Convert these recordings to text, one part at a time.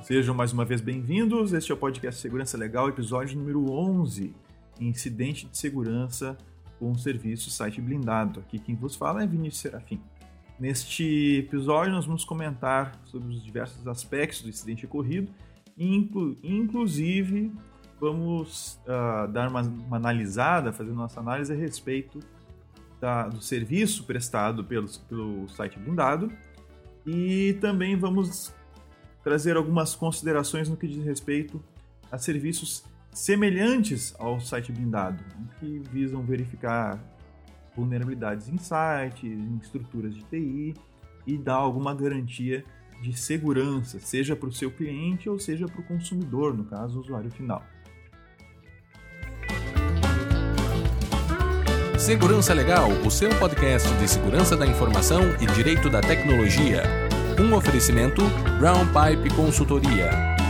Sejam mais uma vez bem-vindos. Este é o podcast Segurança Legal, episódio número 11, Incidente de Segurança com o Serviço Site Blindado. Aqui quem vos fala é Vinícius Serafim. Neste episódio nós vamos comentar sobre os diversos aspectos do incidente ocorrido e inclusive vamos dar uma analisada, fazer nossa análise a respeito do serviço prestado pelo site blindado e também vamos trazer algumas considerações no que diz respeito a serviços semelhantes ao site blindado, que visam verificar vulnerabilidades em sites, em estruturas de TI e dar alguma garantia de segurança, seja para o seu cliente ou seja para o consumidor, no caso, o usuário final. Segurança Legal, o seu podcast de segurança da informação e direito da tecnologia. Um oferecimento Brown Pipe Consultoria.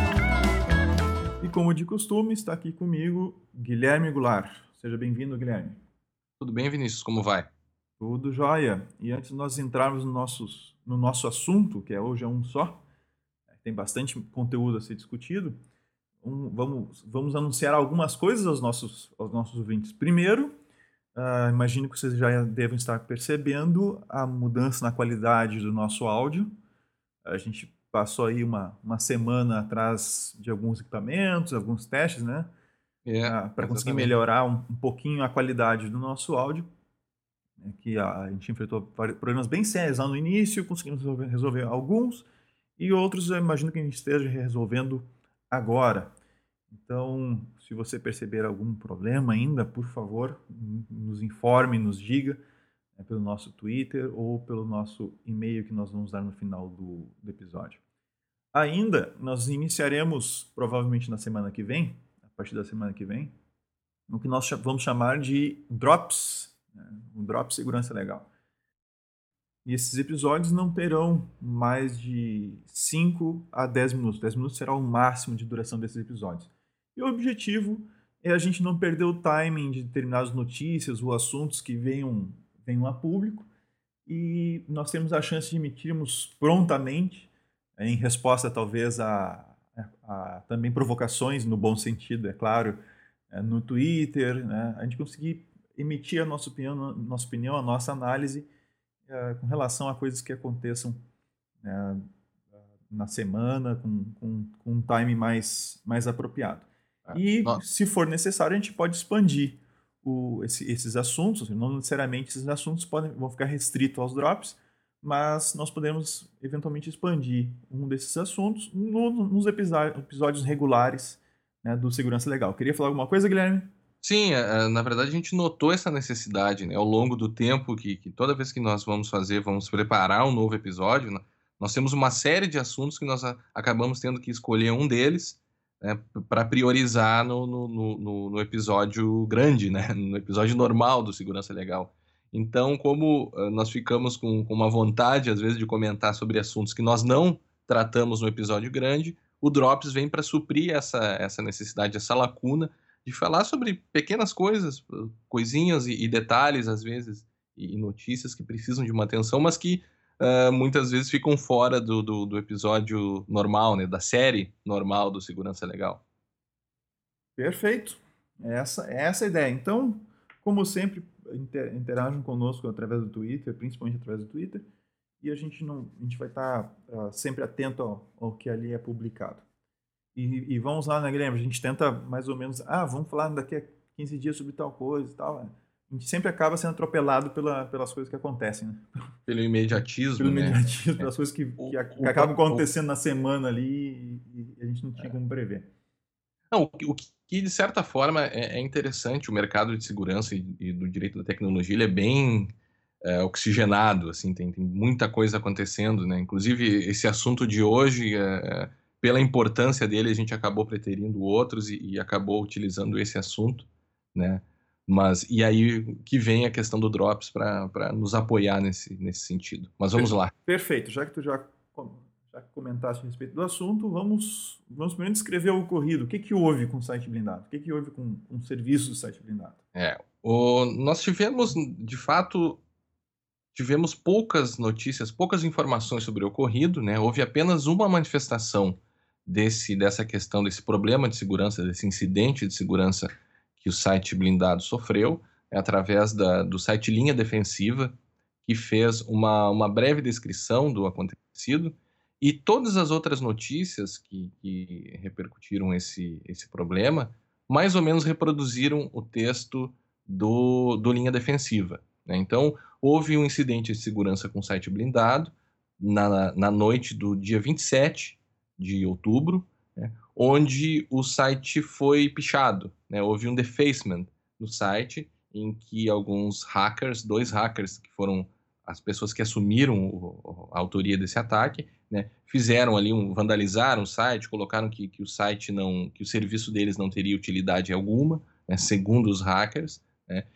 E como de costume, está aqui comigo Guilherme Goulart. Seja bem-vindo, Guilherme. Tudo bem, Vinícius? Como vai? Tudo jóia. E antes de nós entrarmos no nosso assunto, que hoje é um só, tem bastante conteúdo a ser discutido, vamos anunciar algumas coisas aos nossos ouvintes. Primeiro, imagino que vocês já devem estar percebendo a mudança na qualidade do nosso áudio. A gente passou aí uma semana atrás de alguns equipamentos, alguns testes, né? Para conseguir melhorar um pouquinho a qualidade do nosso áudio. Que a gente enfrentou problemas bem sérios lá no início, conseguimos resolver alguns, e outros eu imagino que a gente esteja resolvendo agora. Então, se você perceber algum problema ainda, por favor, nos informe, nos diga, pelo nosso Twitter ou pelo nosso e-mail que nós vamos dar no final do episódio. Ainda, nós iniciaremos, provavelmente na semana que vem, a partir da semana que vem, o que nós vamos chamar de Drops, um Drops Segurança Legal. E esses episódios não terão mais de 5 a 10 minutos. 10 minutos será o máximo de duração desses episódios. E o objetivo é a gente não perder o timing de determinadas notícias ou assuntos que venham a público, e nós temos a chance de emitirmos prontamente, em resposta talvez a também provocações, no bom sentido, é claro, no Twitter, né? A gente conseguir emitir a nossa opinião, a nossa análise com relação a coisas que aconteçam na semana, com um time mais apropriado. E, se for necessário, a gente pode expandir esses assuntos. Não necessariamente esses assuntos vão ficar restritos aos drops, mas nós podemos eventualmente expandir um desses assuntos nos episódios regulares, né, do Segurança Legal. Queria falar alguma coisa, Guilherme? Sim, na verdade a gente notou essa necessidade, né, ao longo do tempo que toda vez que nós vamos preparar um novo episódio, né, nós temos uma série de assuntos que nós acabamos tendo que escolher um deles, né, para priorizar no episódio grande, né, no episódio normal do Segurança Legal. Então, como nós ficamos com uma vontade, às vezes, de comentar sobre assuntos que nós não tratamos no episódio grande, o Drops vem para suprir essa necessidade, essa lacuna, de falar sobre pequenas coisas, coisinhas e detalhes, às vezes, e notícias que precisam de uma atenção, mas que muitas vezes ficam fora do episódio normal, né, da série normal do Segurança Legal. Perfeito. Essa é a ideia. Então, como sempre, interajam conosco através do Twitter, principalmente através do Twitter, e a gente vai estar sempre atento ao que ali é publicado. E vamos lá, né, Guilherme? A gente tenta mais ou menos, vamos falar daqui a 15 dias sobre tal coisa e tal. A gente sempre acaba sendo atropelado pelas coisas que acontecem, né? Pelo imediatismo, né? Pelas coisas que acabam acontecendo na semana ali e a gente não tinha como prever. Não, o que, de certa forma, é interessante. O mercado de segurança e do direito da tecnologia, ele é bem oxigenado, assim, tem muita coisa acontecendo, né? Inclusive, esse assunto de hoje, pela importância dele, a gente acabou preterindo outros e acabou utilizando esse assunto, né? E aí que vem a questão do Drops para nos apoiar nesse sentido. Mas vamos lá. Perfeito. Já que tu já comentaste a respeito do assunto, vamos primeiro descrever o ocorrido. O que houve com o site blindado? O que houve com o serviço do site blindado? Nós tivemos, de fato, poucas notícias, poucas informações sobre o ocorrido, né? Houve apenas uma manifestação dessa questão, desse problema de segurança, desse incidente de segurança que o site blindado sofreu, através do site Linha Defensiva, que fez uma breve descrição do acontecido, e todas as outras notícias que repercutiram esse problema, mais ou menos reproduziram o texto do Linha Defensiva, né? Então, houve um incidente de segurança com o site blindado na noite do dia 27 de outubro, né, onde o site foi pichado, né? Houve um defacement no site, em que alguns hackers, 2 hackers, que foram as pessoas que assumiram a autoria desse ataque, né, fizeram ali vandalizaram o site, colocaram que o site que o serviço deles não teria utilidade alguma, né, segundo os hackers, né.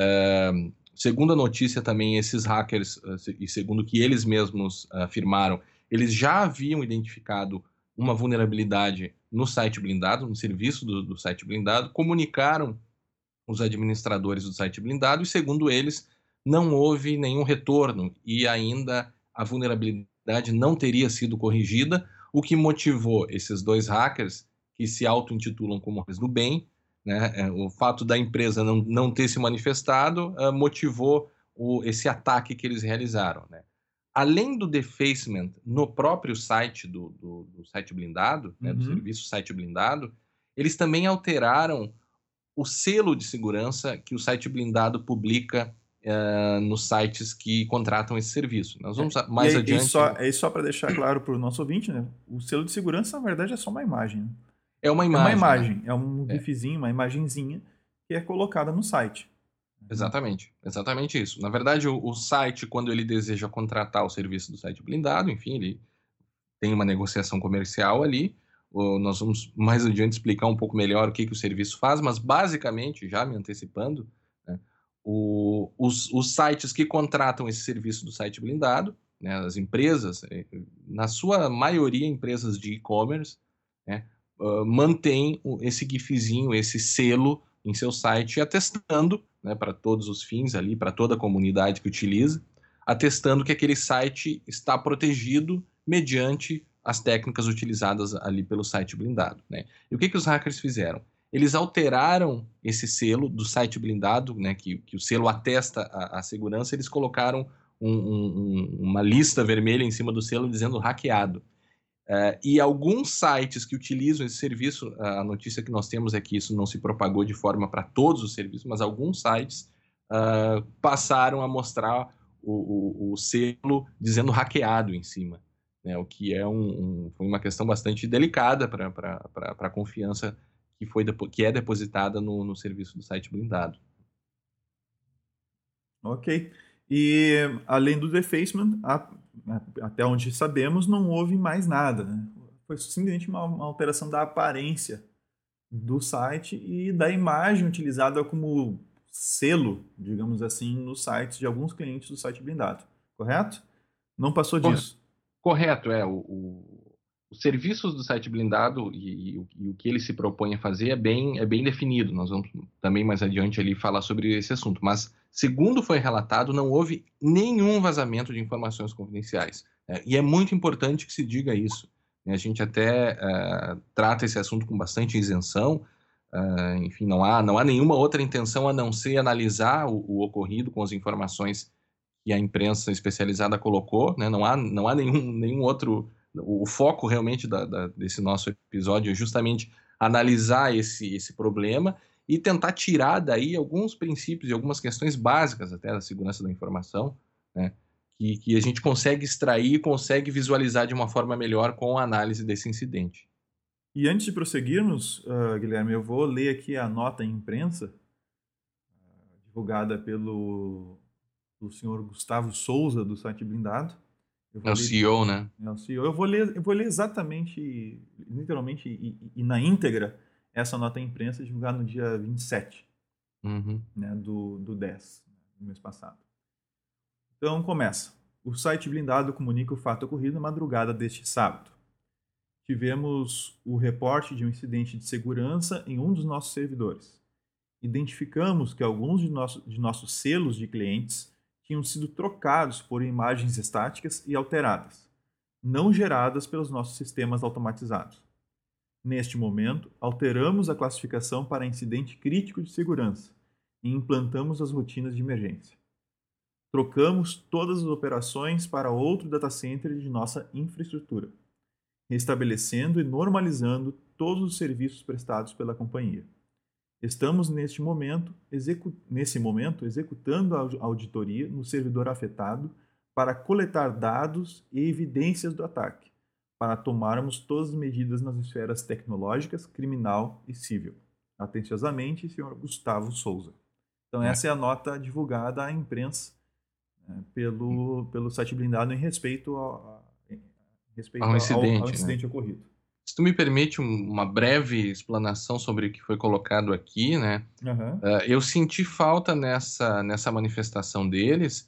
Segundo a notícia também, esses hackers, e segundo o que eles mesmos afirmaram, eles já haviam identificado uma vulnerabilidade no site blindado, no serviço do site blindado, comunicaram os administradores do site blindado e, segundo eles, não houve nenhum retorno e ainda a vulnerabilidade não teria sido corrigida, o que motivou esses 2 hackers, que se auto-intitulam como hackers do bem, né, o fato da empresa não ter se manifestado, motivou esse ataque que eles realizaram, né. Além do defacement no próprio site do site blindado, né, do serviço site blindado, eles também alteraram o selo de segurança que o site blindado publica nos sites que contratam esse serviço. Nós vamos mais adiante. E só para deixar claro para o nosso ouvinte, né? O selo de segurança, na verdade, é só uma imagem. Né? É uma É uma imagem, imagem, né? é um gifzinho, uma imagenzinha que é colocada no site. Exatamente, exatamente isso. Na verdade, o site, quando ele deseja contratar o serviço do site blindado, enfim, ele tem uma negociação comercial ali. Nós vamos mais adiante explicar um pouco melhor o que o serviço faz, mas basicamente, já me antecipando, né, os sites que contratam esse serviço do site blindado, né, as empresas, na sua maioria empresas de e-commerce, né, mantêm esse gifzinho, esse selo em seu site, atestando, né, para todos os fins ali, para toda a comunidade que utiliza, atestando que aquele site está protegido mediante as técnicas utilizadas ali pelo site blindado, né? E o que os hackers fizeram? Eles alteraram esse selo do site blindado, né, que o selo atesta a segurança, eles colocaram uma lista vermelha em cima do selo dizendo hackeado. E alguns sites que utilizam esse serviço, a notícia que nós temos é que isso não se propagou de forma para todos os serviços, mas alguns sites passaram a mostrar o selo dizendo hackeado em cima, né, o que foi uma questão bastante delicada para a confiança que é depositada no serviço do site blindado. Ok. E além do defacement, até onde sabemos, não houve mais nada. Né? Foi simplesmente uma alteração da aparência do site e da imagem utilizada como selo, digamos assim, nos sites de alguns clientes do site blindado. Correto? Não passou disso. Correto, os serviços do site blindado e o que ele se propõe a fazer é bem definido. Nós vamos também mais adiante ali falar sobre esse assunto. Mas, segundo foi relatado, não houve nenhum vazamento de informações confidenciais. E é muito importante que se diga isso. A gente até trata esse assunto com bastante isenção. Enfim, não há nenhuma outra intenção a não ser analisar o ocorrido com as informações que a imprensa especializada colocou, né? Não há nenhum outro. O foco realmente desse nosso episódio é justamente analisar esse problema e tentar tirar daí alguns princípios e algumas questões básicas até da segurança da informação, né, que a gente consegue extrair e consegue visualizar de uma forma melhor com a análise desse incidente. E antes de prosseguirmos, Guilherme, eu vou ler aqui a nota em imprensa divulgada pelo senhor Gustavo Souza, do site blindado. É o CEO, né? É o CEO. Eu vou ler exatamente, literalmente e na íntegra, essa nota em imprensa divulgada no dia 27, né, do 10, do mês passado. Então, começa. O site blindado comunica o fato ocorrido na madrugada deste sábado. Tivemos o reporte de um incidente de segurança em um dos nossos servidores. Identificamos que alguns de nossos selos de clientes tinham sido trocados por imagens estáticas e alteradas, não geradas pelos nossos sistemas automatizados. Neste momento, alteramos a classificação para incidente crítico de segurança e implantamos as rotinas de emergência. Trocamos todas as operações para outro data center de nossa infraestrutura, restabelecendo e normalizando todos os serviços prestados pela companhia. Estamos, nesse momento, executando a auditoria no servidor afetado para coletar dados e evidências do ataque, para tomarmos todas as medidas nas esferas tecnológicas, criminal e civil. Atenciosamente, senhor Gustavo Souza. Então, essa é a nota divulgada à imprensa pelo site blindado em respeito ao incidente ocorrido. Se tu me permite uma breve explanação sobre o que foi colocado aqui, né? Uhum. Eu senti falta nessa manifestação deles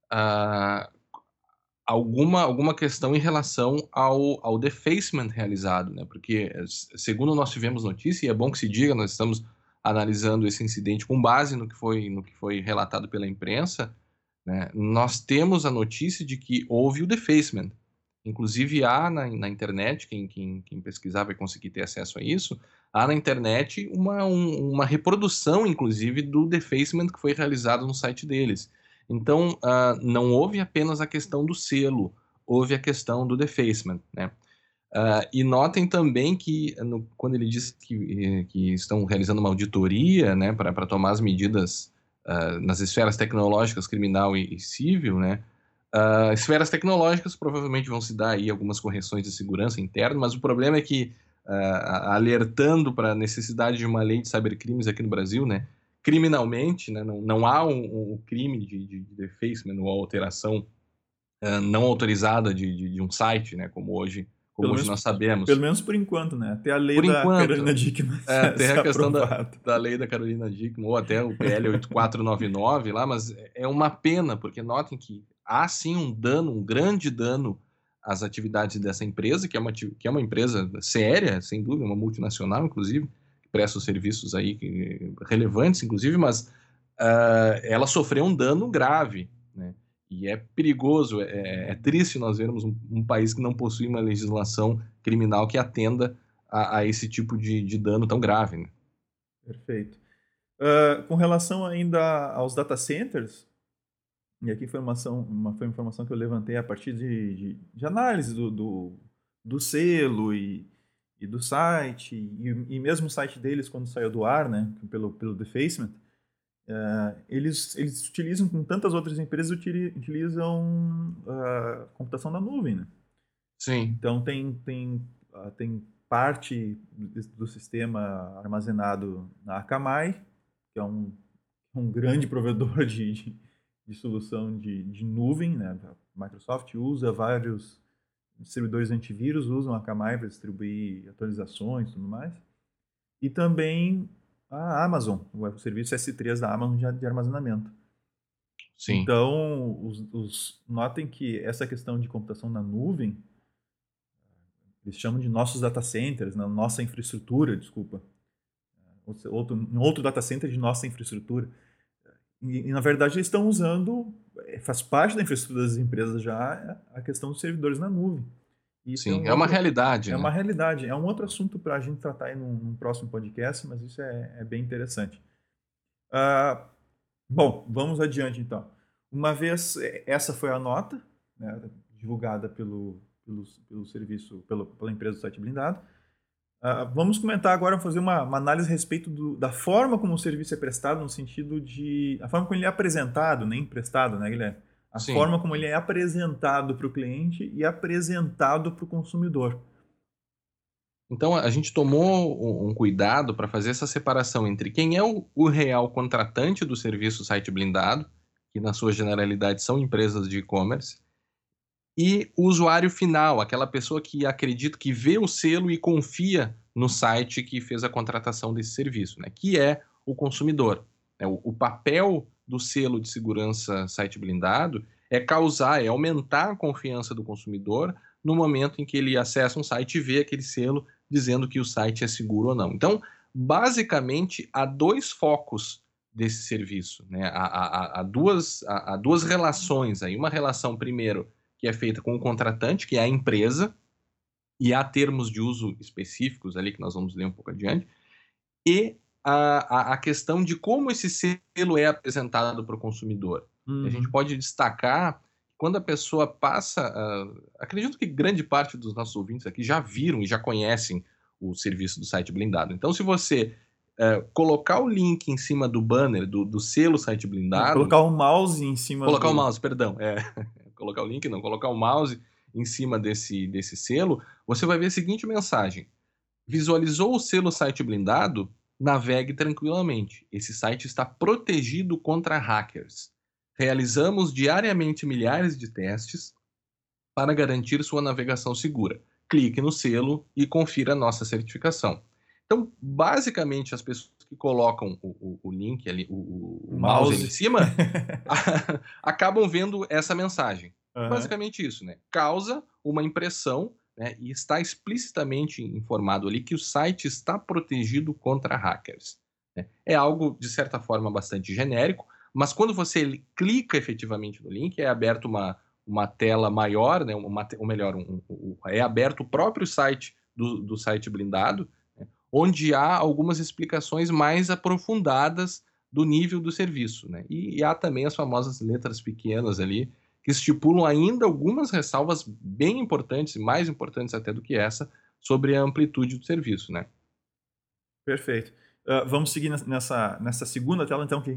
alguma questão em relação ao defacement realizado, né? Porque, segundo nós tivemos notícia, e é bom que se diga, nós estamos analisando esse incidente com base no que foi relatado pela imprensa, né? Nós temos a notícia de que houve o defacement. Inclusive, há na internet, quem pesquisar vai conseguir ter acesso a isso, há na internet uma reprodução, inclusive, do defacement que foi realizado no site deles. Então, não houve apenas a questão do selo, houve a questão do defacement, né? E notem também que, quando ele diz que estão realizando uma auditoria, né, para tomar as medidas nas esferas tecnológicas, criminal e civil, né? Esferas tecnológicas provavelmente vão se dar aí algumas correções de segurança interna, mas o problema é que, alertando para a necessidade de uma lei de cybercrimes aqui no Brasil, né, criminalmente, né, não há um crime de defacement ou alteração não autorizada de um site, né, como hoje nós sabemos. Pelo menos por enquanto, né? Até a lei da Carolina Dickmann até a questão aprovada. da lei da Carolina Dickmann, ou até o PL 8499 lá, mas é uma pena, porque notem que há sim um grande dano às atividades dessa empresa, que é uma empresa séria, sem dúvida, uma multinacional, inclusive, que presta serviços aí relevantes, inclusive, mas ela sofreu um dano grave, né? E é perigoso, é triste nós vermos um país que não possui uma legislação criminal que atenda a esse tipo de dano tão grave, né? Perfeito. Com relação ainda aos data centers, e aqui foi uma informação que eu levantei a partir de análise do selo e do site, e mesmo o site deles quando saiu do ar, né, pelo defacement, eles utilizam, com tantas outras empresas, utilizam computação na nuvem, né? Sim. Então tem parte do sistema armazenado na Akamai, que é um grande provedor de solução de nuvem, né? A Microsoft usa vários servidores antivírus, usam a Akamai para distribuir atualizações e tudo mais. E também a Amazon, o serviço S3 da Amazon de armazenamento. Sim. Então, notem que essa questão de computação na nuvem, eles chamam de nossos data centers, na nossa infraestrutura, desculpa. Outro data center de nossa infraestrutura. E, na verdade, eles estão usando, faz parte da infraestrutura das empresas já, a questão dos servidores na nuvem. Isso sim, é uma realidade. É uma realidade. É um outro assunto para a gente tratar aí num próximo podcast, mas isso é bem interessante. Bom, vamos adiante então. Uma vez, essa foi a nota, né, divulgada pelo serviço, pela empresa do site blindado. Vamos comentar agora, fazer uma análise a respeito da forma como o serviço é prestado, no sentido de a forma como ele é apresentado, nem emprestado, né, Guilherme? Forma como ele é apresentado para o cliente e apresentado para o consumidor. Então, a gente tomou um cuidado para fazer essa separação entre quem é o real contratante do serviço site blindado, que na sua generalidade são empresas de e-commerce, e o usuário final, aquela pessoa que acredita, que vê o selo e confia no site que fez a contratação desse serviço, né? Que é o consumidor. O papel do selo de segurança site blindado é aumentar a confiança do consumidor no momento em que ele acessa um site e vê aquele selo dizendo que o site é seguro ou não. Então, basicamente, há dois focos desse serviço, né? Há duas relações aí. Uma relação, primeiro, que é feita com o contratante, que é a empresa, e há termos de uso específicos ali que nós vamos ler um pouco adiante, e a questão de como esse selo é apresentado para o consumidor. A gente Uhum. pode destacar quando a pessoa passa. Acredito que grande parte dos nossos ouvintes aqui já viram e já conhecem o serviço do site blindado. Então, se você colocar o link em cima do banner do selo site blindado, Colocar o mouse em cima colocar o do... mouse, perdão, colocar o link, não, colocar o mouse em cima desse selo, você vai ver a seguinte mensagem: visualizou o selo site blindado? Navegue tranquilamente. Esse site está protegido contra hackers. Realizamos diariamente milhares de testes para garantir sua navegação segura. Clique no selo e confira a nossa certificação. Então, basicamente, as pessoas que colocam o link ali, o mouse ali em mouse. cima, acabam vendo essa mensagem. Aham. Basicamente isso, né? Causa uma impressão, né? E está explicitamente informado ali que o site está protegido contra hackers, né? É algo, de certa forma, bastante genérico, mas quando você clica efetivamente no link, é aberto uma tela maior, né? Ou melhor, é aberto o próprio site do site blindado, né? Onde há algumas explicações mais aprofundadas do nível do serviço, né? E há também as famosas letras pequenas ali, que estipulam ainda algumas ressalvas bem importantes, mais importantes até do que essa, sobre a amplitude do serviço, né? Perfeito. Vamos seguir nessa segunda tela, então,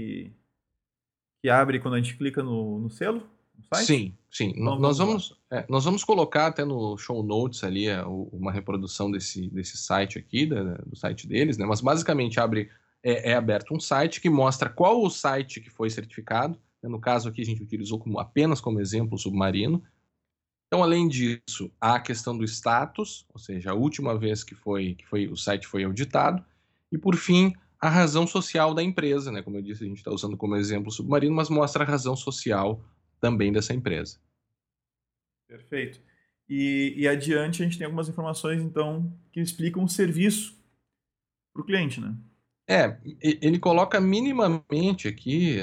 que abre quando a gente clica no selo, no site? Sim, sim. Então Nós vamos lá. vamos, nós vamos colocar até no show notes ali uma reprodução desse site aqui, do site deles, né? Mas basicamente é aberto um site que mostra qual o site que foi certificado, né? No caso aqui a gente utilizou apenas como exemplo o Submarino. Então, além disso, há a questão do status, ou seja, a última vez que o site foi auditado, e por fim, a razão social da empresa, né? Como eu disse, a gente está usando como exemplo o Submarino, mas mostra a razão social também dessa empresa. Perfeito. E adiante a gente tem algumas informações, então, que explicam o serviço para o cliente, né? Ele coloca minimamente aqui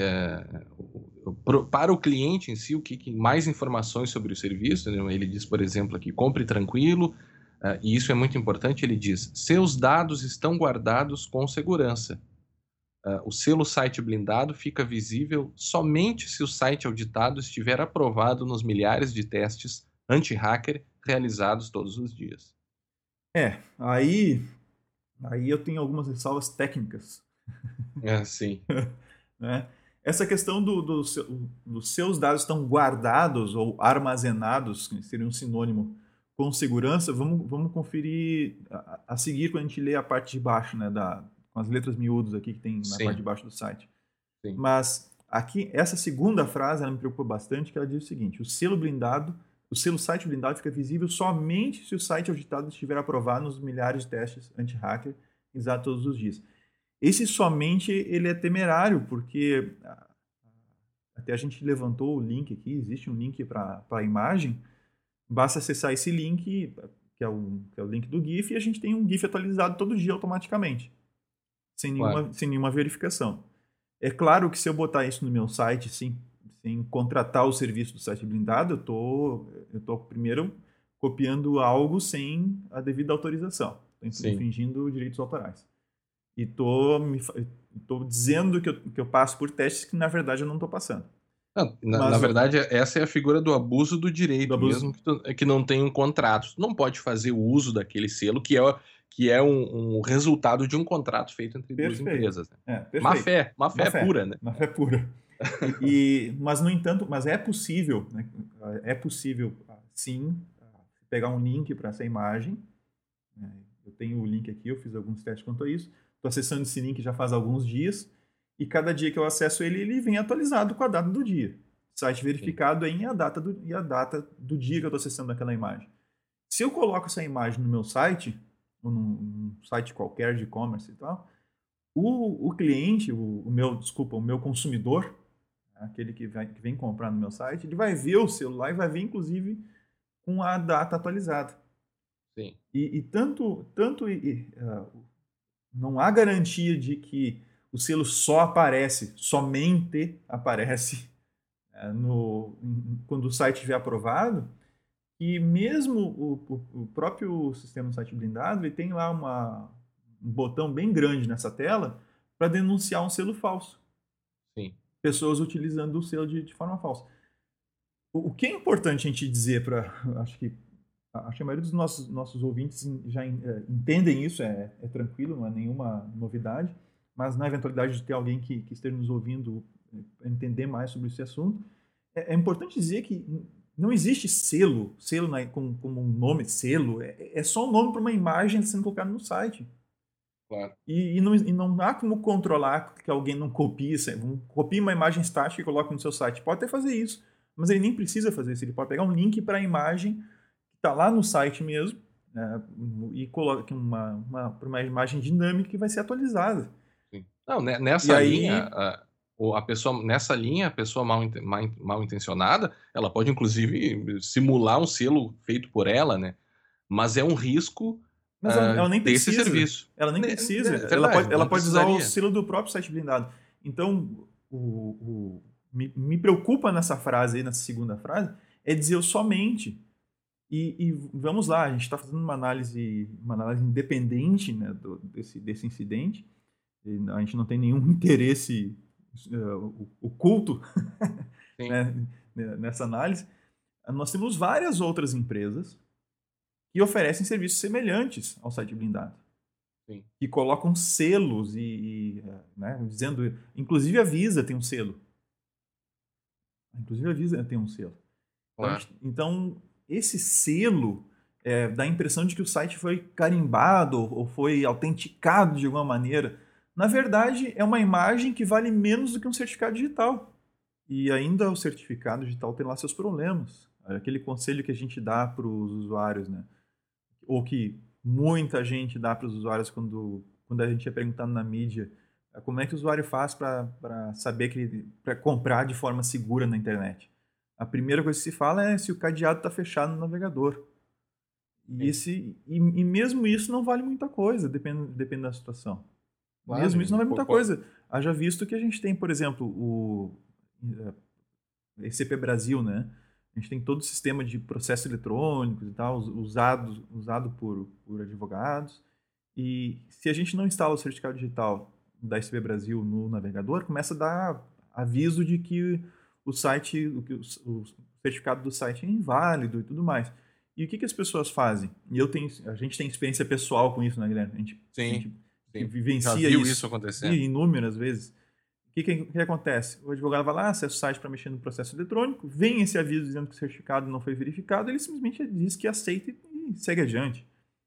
para o cliente em si mais informações sobre o serviço, né? Ele diz, por exemplo, aqui, compre tranquilo, e isso é muito importante. Ele diz: seus dados estão guardados com segurança. O selo site blindado fica visível somente se o site auditado estiver aprovado nos milhares de testes anti-hacker realizados todos os dias. Aí eu tenho algumas ressalvas técnicas, Sim. né? Essa questão dos seus dados estão guardados ou armazenados, que seria um sinônimo, com segurança, vamos conferir a seguir quando a gente lê a parte de baixo, né, com as letras miúdas aqui que tem na parte Sim, de baixo do site. sim. Mas aqui, essa segunda frase, ela me preocupa bastante, que ela diz o seguinte: o selo site blindado fica visível somente se o site auditado estiver aprovado nos milhares de testes anti-hacker realizados todos os dias. Esse somente, ele é temerário, porque até a gente levantou o link aqui, existe um link para a imagem, basta acessar esse link, que é o link do GIF, e a gente tem um GIF atualizado todo dia automaticamente, sem Claro. nenhuma verificação. É claro que se eu botar isso no meu site, sem contratar o serviço do site blindado, eu tô primeiro copiando algo sem a devida autorização. Estou Sim. infringindo direitos autorais. E tô dizendo que eu passo por testes que, na verdade, eu não estou passando. Não, na Mas verdade, essa é a figura do abuso do do direito, abuso... mesmo que não tenha um contrato. Tu não pode fazer o uso daquele selo, que é um resultado de um contrato feito entre duas Perfeito. empresas, né? Perfeito. Má fé pura, né? Má fé pura. Mas, no entanto, é possível, né? É possível, sim, pegar um link para essa imagem, né? Eu tenho o link aqui, eu fiz alguns testes quanto a isso. Estou acessando esse link já faz alguns dias, e cada dia que eu acesso ele, ele vem atualizado com a data do dia. Site Sim, verificado em a data do dia que eu estou acessando aquela imagem. Se eu coloco essa imagem no meu site, ou num site qualquer de e-commerce e tal, o cliente, o meu consumidor, aquele que vem comprar no meu site, ele vai ver o celular e vai ver, inclusive, com a data atualizada. sim, Não há garantia de que o selo somente aparece quando o site estiver aprovado, que mesmo o próprio sistema do site blindado, ele tem lá um botão bem grande nessa tela para denunciar um selo falso. Sim. Pessoas utilizando o selo de forma falsa. O que é importante a gente dizer para... Acho que a maioria dos nossos ouvintes já entendem isso, é tranquilo, não é nenhuma novidade, mas na eventualidade de ter alguém que esteja nos ouvindo entender mais sobre esse assunto, é importante dizer que não existe selo como um nome, selo, é só um nome para uma imagem sendo colocada no site. Claro. E não há como controlar que alguém não copie uma imagem estática e coloque no seu site. Pode até fazer isso, mas ele nem precisa fazer isso. Ele pode pegar um link para a imagem que está lá no site mesmo, né, e coloca para uma imagem dinâmica que vai ser atualizada. Sim. Não, nessa linha, a pessoa mal intencionada, ela pode inclusive simular um selo feito por ela, né? Mas é um risco Mas ela nem desse precisa. serviço. Ela nem precisa. É verdade, Ela não pode usar o precisaria. selo do próprio site blindado. Então, me preocupa nessa frase aí, nessa segunda frase, é dizer o somente. E vamos lá, a gente está fazendo uma análise independente, né, desse incidente. E a gente não tem nenhum interesse oculto Sim. né, nessa análise. Nós temos várias outras empresas que oferecem serviços semelhantes ao site blindado. Sim. Que colocam selos né, dizendo... Inclusive a Visa tem um selo. Claro. Então, esse selo dá a impressão de que o site foi carimbado ou foi autenticado de alguma maneira. Na verdade, é uma imagem que vale menos do que um certificado digital. E ainda o certificado digital tem lá seus problemas. Aquele conselho que a gente dá para os usuários, né? Ou que muita gente dá para os usuários quando a gente é perguntando na mídia como é que o usuário faz para saber para comprar de forma segura na internet. A primeira coisa que se fala é se o cadeado está fechado no navegador. E mesmo isso não vale muita coisa, depende da situação. Claro, Mesmo isso não vale muita coisa. Haja visto que a gente tem, por exemplo, o ECP Brasil, né? A gente tem todo o sistema de processos eletrônicos e tal, usado por advogados. E se a gente não instala o certificado digital da ECP Brasil no navegador, começa a dar aviso de que o certificado do site é inválido e tudo mais. E o que as pessoas fazem? E a gente tem experiência pessoal com isso, né, Guilherme? A gente vivencia já viu isso acontecer inúmeras vezes. O que acontece? O advogado vai lá, acessa o site para mexer no processo eletrônico, vem esse aviso dizendo que o certificado não foi verificado, ele simplesmente diz que aceita e segue adiante.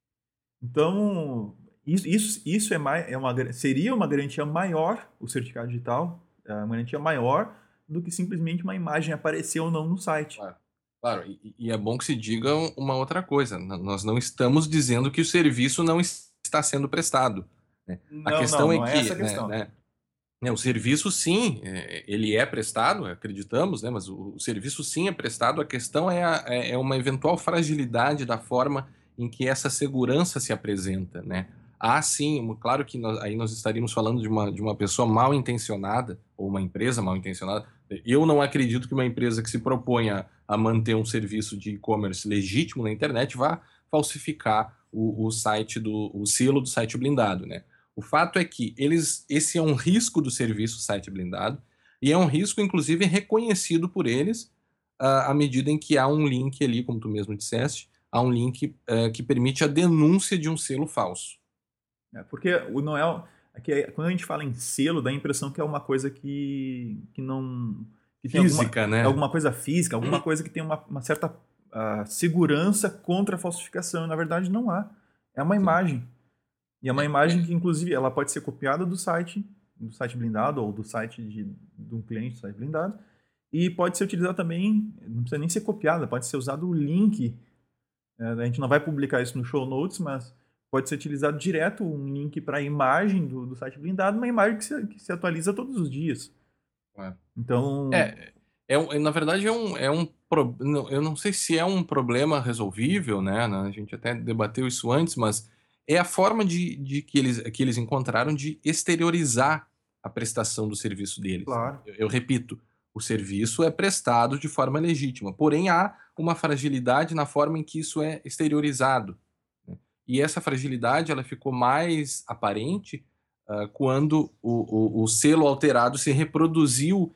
Então, isso seria uma garantia maior, o certificado digital, uma garantia maior do que simplesmente uma imagem aparecer ou não no site. Claro, e é bom que se diga uma outra coisa. Nós não estamos dizendo que o serviço não está sendo prestado. Né? A questão é não que é essa a questão. O serviço, sim, ele é prestado, acreditamos, né? Mas o serviço, sim, é prestado. A questão é uma eventual fragilidade da forma em que essa segurança se apresenta, né? Há, sim, claro que aí nós estaríamos falando de uma pessoa mal intencionada, ou uma empresa mal intencionada. Eu não acredito que uma empresa que se proponha a manter um serviço de e-commerce legítimo na internet vá falsificar o selo do site blindado, né? O fato é que esse é um risco do serviço site blindado e é um risco, inclusive, reconhecido por eles à medida em que há um link ali, como tu mesmo disseste, há um link que permite a denúncia de um selo falso. Porque o Noel, quando a gente fala em selo, dá a impressão que é uma coisa que não... Que física, né? É alguma coisa física, alguma coisa que tem uma certa segurança contra a falsificação. Na verdade, não há. É uma imagem. E é uma imagem que, inclusive, ela pode ser copiada do site blindado ou do site de um cliente do site blindado e pode ser utilizada também, não precisa nem ser copiada, pode ser usado o link. A gente não vai publicar isso no show notes, mas pode ser utilizado direto um link para a imagem do site blindado, uma imagem que se atualiza todos os dias. Então... na verdade, eu não sei se é um problema resolvível, né? A gente até debateu isso antes, mas é a forma que eles encontraram de exteriorizar a prestação do serviço deles. Claro. Eu repito, O serviço é prestado de forma legítima, porém há uma fragilidade na forma em que isso é exteriorizado, né. E essa fragilidade ela ficou mais aparente, quando o selo alterado se reproduziu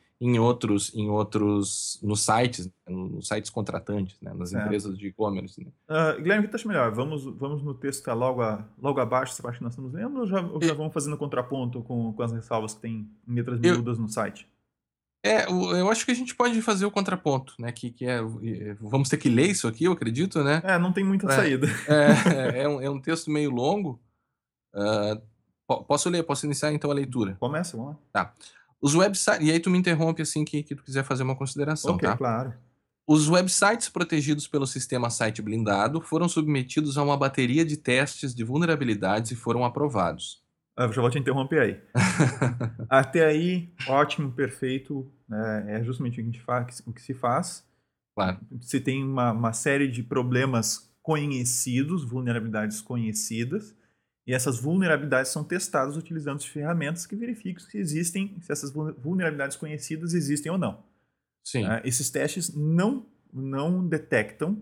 nos sites contratantes, né, nas Certo. empresas de e-commerce, né. Guilherme, o que tu acha melhor? Vamos no texto que está logo abaixo, essa parte que nós estamos lendo, ou já vamos fazendo contraponto com as ressalvas que tem em letras Eu miúdas no site? eu acho que a gente pode fazer o contraponto, né, vamos ter que ler isso aqui, eu acredito, né, Não tem muita pra saída. é um texto meio longo. Posso iniciar então a leitura? Começa, vamos lá. Tá. Os websites e aí tu me interrompe assim que tu quiser fazer uma consideração, Ok, tá? claro. Os websites protegidos pelo sistema site blindado foram submetidos a uma bateria de testes de vulnerabilidades e foram aprovados. Eu já vou te interromper aí. Até aí, ótimo, perfeito, né, é justamente o que se faz. Claro. Se tem uma série de problemas conhecidos, vulnerabilidades conhecidas, e essas vulnerabilidades são testadas utilizando ferramentas que verificam se essas vulnerabilidades conhecidas existem ou não. Sim. Esses testes não detectam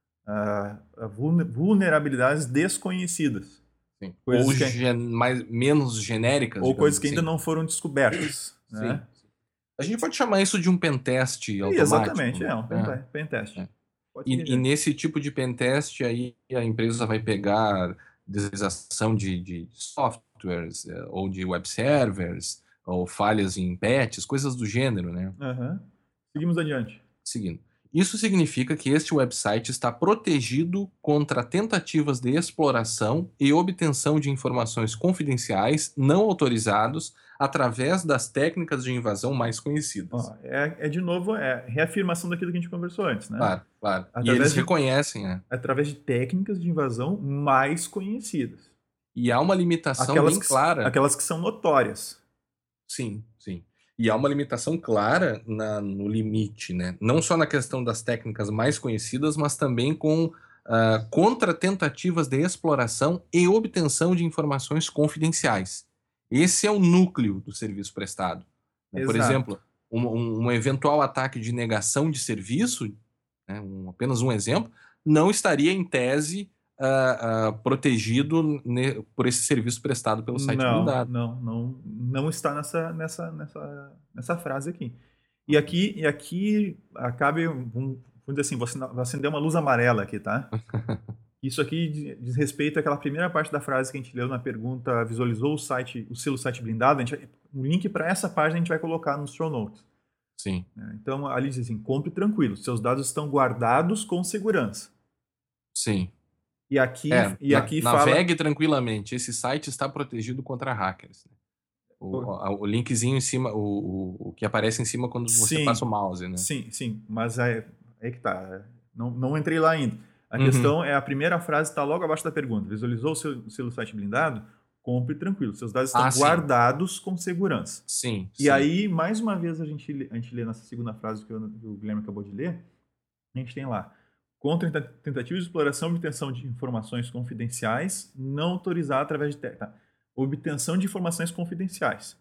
vulnerabilidades desconhecidas. Sim. Coisas Menos genéricas, ou digamos coisas que assim. ainda não foram descobertas. Sim. Né? A gente pode chamar isso de um pentest automático, Exatamente, né? um pentest. É. Pode seguir E adiante. nesse tipo de pentest, aí a empresa vai pegar deslização de softwares, ou de web servers, ou falhas em patches, coisas do gênero, né? Aham. Seguimos adiante. Seguindo. Isso significa que este website está protegido contra tentativas de exploração e obtenção de informações confidenciais não autorizados através das técnicas de invasão mais conhecidas. De novo, reafirmação daquilo que a gente conversou antes, né? Claro, claro. E eles Através de, reconhecem, né? através de técnicas de invasão mais conhecidas. E há uma limitação bem clara. Aquelas que são notórias. Sim, sim. E há uma limitação clara no limite, né? Não só na questão das técnicas mais conhecidas, mas também contra tentativas de exploração e obtenção de informações confidenciais. Esse é o núcleo do serviço prestado, né? Por Exato. exemplo, um eventual ataque de negação de serviço, né, apenas um exemplo, não estaria em tese protegido por esse serviço prestado pelo site blindado. Não está nessa frase aqui. E aqui acabe, vamos dizer assim, vou acender uma luz amarela aqui, tá? Isso aqui diz respeito àquela primeira parte da frase que a gente leu na pergunta, visualizou o selo site blindado? Um link para essa página a gente vai colocar nos show notes. Sim. Então, ali diz assim, compre tranquilo, seus dados estão guardados com segurança. Sim. E aqui fala... Navegue tranquilamente, esse site está protegido contra hackers. O linkzinho em cima, o que aparece em cima quando você passa o mouse, né? Sim, mas é que tá. Não entrei lá ainda. A Uhum. questão é a primeira frase está logo abaixo da pergunta. Visualizou o seu site blindado? Compre tranquilo, seus dados estão guardados com segurança. Sim. E aí, mais uma vez, a gente lê nessa segunda frase que o Guilherme acabou de ler, a gente tem lá, contra tentativa de exploração e obtenção de informações confidenciais não autorizada através de... Obtenção de informações confidenciais.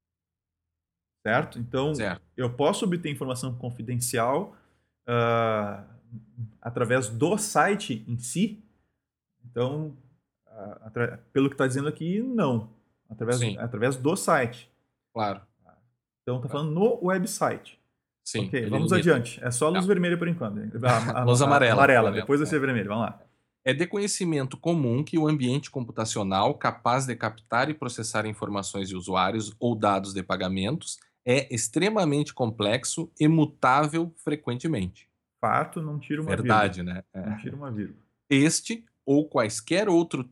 Certo? Então, eu posso obter informação confidencial através do site em si. Então, pelo que está dizendo aqui, não. Através do site. Claro. Então, está falando no website. Sim. Ok, vamos adiante. É só a luz vermelha por enquanto. Luz amarela. Amarela, depois vai ser vermelho. Vamos lá. É de conhecimento comum que o ambiente computacional capaz de captar e processar informações de usuários ou dados de pagamentos é extremamente complexo e mutável frequentemente. Fato, não tira uma Verdade, vírgula. né? Não tira uma vírgula. Este ou quaisquer outros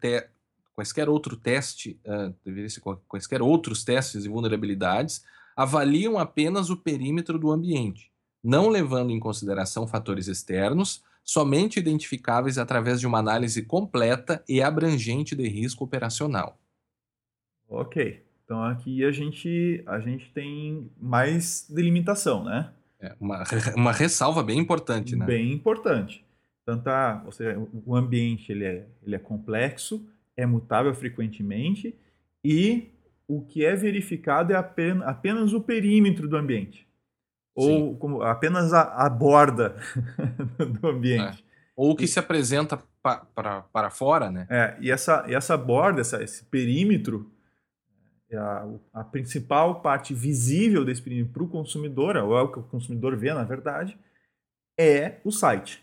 testes de vulnerabilidades avaliam apenas o perímetro do ambiente, não levando em consideração fatores externos, somente identificáveis através de uma análise completa e abrangente de risco operacional. Ok. Então aqui a gente tem mais delimitação, né? Uma ressalva bem importante, né? Bem importante. Tanto ou seja, o ambiente ele é complexo, é mutável frequentemente e o que é verificado é apenas o perímetro do ambiente. Sim. ou como apenas a borda do É. ambiente. Ou o que se apresenta para fora, né? E essa borda, esse perímetro, a principal parte visível desse perímetro para o consumidor, ou é o que o consumidor vê, na verdade, é o site.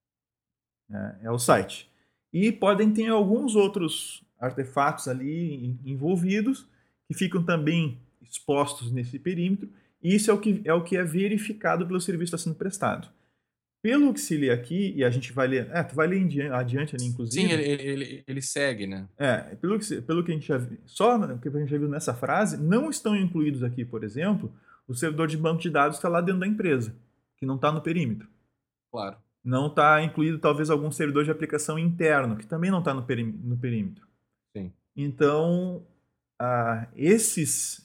É o site. E podem ter alguns outros artefatos ali envolvidos que ficam também expostos nesse perímetro. E isso é o que é verificado pelo serviço que está sendo prestado. Pelo que se lê aqui, e a gente vai ler, tu vai ler adiante ali, Sim, inclusive. ele segue, né? Pelo que a gente já viu, só o que a gente já viu nessa frase, não estão incluídos aqui, por exemplo, o servidor de banco de dados que está lá dentro da empresa, que não está no perímetro. Claro. Não está incluído talvez algum servidor de aplicação interno, que também não está no perímetro. Sim. Então, esses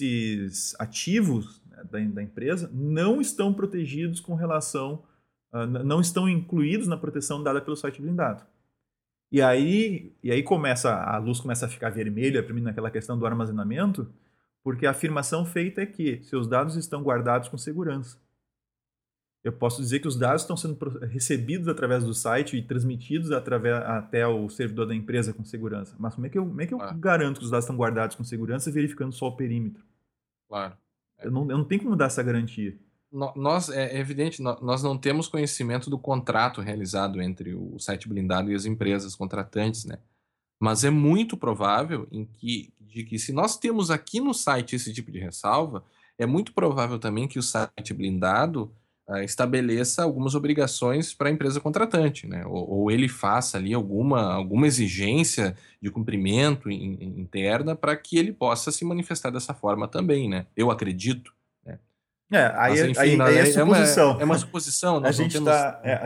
ativos, né, da empresa não estão protegidos com relação, não estão incluídos na proteção dada pelo site blindado. E aí a luz começa a ficar vermelha para mim naquela questão do armazenamento, porque a afirmação feita é que seus dados estão guardados com segurança. Eu posso dizer que os dados estão sendo recebidos através do site e transmitidos até o servidor da empresa com segurança. Mas como é que eu garanto que os dados estão guardados com segurança verificando só o perímetro? Claro. Eu não tenho como dar essa garantia. É evidente, nós não temos conhecimento do contrato realizado entre o site blindado e as empresas contratantes, né? Mas é muito provável de que se nós temos aqui no site esse tipo de ressalva, é muito provável também que o site blindado estabeleça algumas obrigações para a empresa contratante, né? Ou ele faça ali alguma exigência de cumprimento interna para que ele possa se manifestar dessa forma também, né? Eu acredito, né? Mas enfim, Aí é suposição. é uma suposição, A nós não gente temos.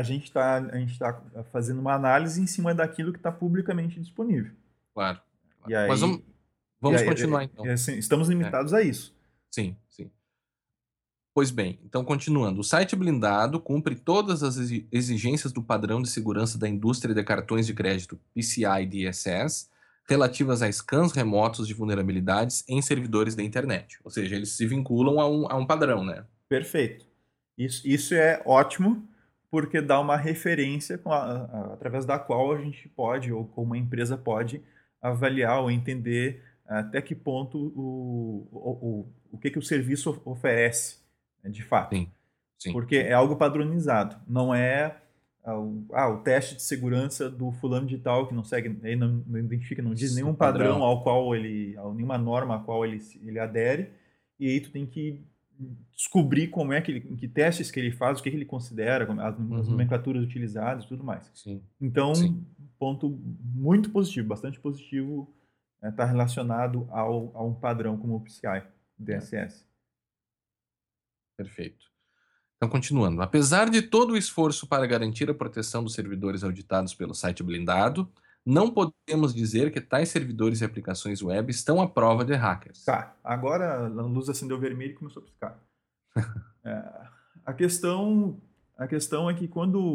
está fazendo uma análise em cima daquilo que está publicamente disponível. Claro. E aí, Mas vamos continuar então. Assim, estamos limitados a isso. Sim, sim. Pois bem, então continuando. O site blindado cumpre todas as exigências do padrão de segurança da indústria de cartões de crédito PCI DSS relativas a scans remotos de vulnerabilidades em servidores da internet. Ou seja, eles se vinculam a um padrão, né? Perfeito. Isso é ótimo, porque dá uma referência através da qual a gente pode, ou uma empresa pode, avaliar ou entender até que ponto o que o serviço oferece, né, de fato. Sim, sim. Porque é algo padronizado, não é o teste de segurança do fulano de tal que não segue, não identifica, não diz nenhum padrão ao qual nenhuma norma a qual ele adere, e aí tu tem que descobrir como é que testes que ele faz, o que ele considera, as nomenclaturas utilizadas e tudo mais. Sim. Então, Sim. ponto muito positivo, bastante positivo, está relacionado a um padrão como o PCI DSS. Perfeito. Então, continuando. Apesar de todo o esforço para garantir a proteção dos servidores auditados pelo site blindado, não podemos dizer que tais servidores e aplicações web estão à prova de hackers. Tá, agora a luz acendeu vermelho e começou a piscar. A questão é que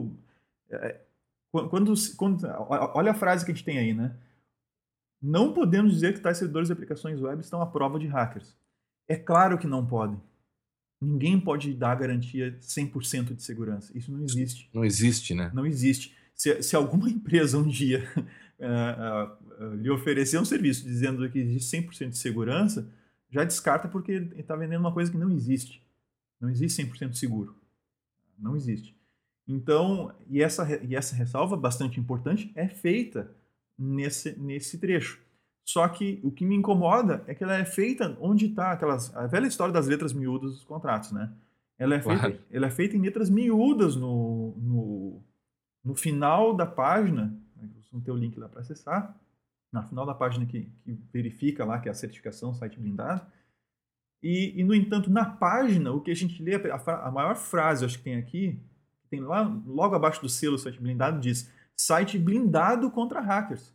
olha a frase que a gente tem aí, né? Não podemos dizer que tais servidores e aplicações web estão à prova de hackers. É claro que não podem. Ninguém pode dar garantia 100% de segurança. Isso não existe. Não existe, né? Não existe. Se alguma empresa um dia lhe oferecer um serviço dizendo que existe 100% de segurança, já descarta porque ele está vendendo uma coisa que não existe. Não existe 100% seguro. Não existe. Então, e essa ressalva bastante importante é feita nesse trecho. Só que o que me incomoda é que ela é feita onde está a velha história das letras miúdas dos contratos, né? Ela é feita em letras miúdas no final da página. Vou ter o link lá para acessar. No final da página que verifica lá que é a certificação site blindado. E, no entanto, na página, o que a gente lê, a maior frase, acho que tem aqui, tem lá logo abaixo do selo site blindado, diz site blindado contra hackers.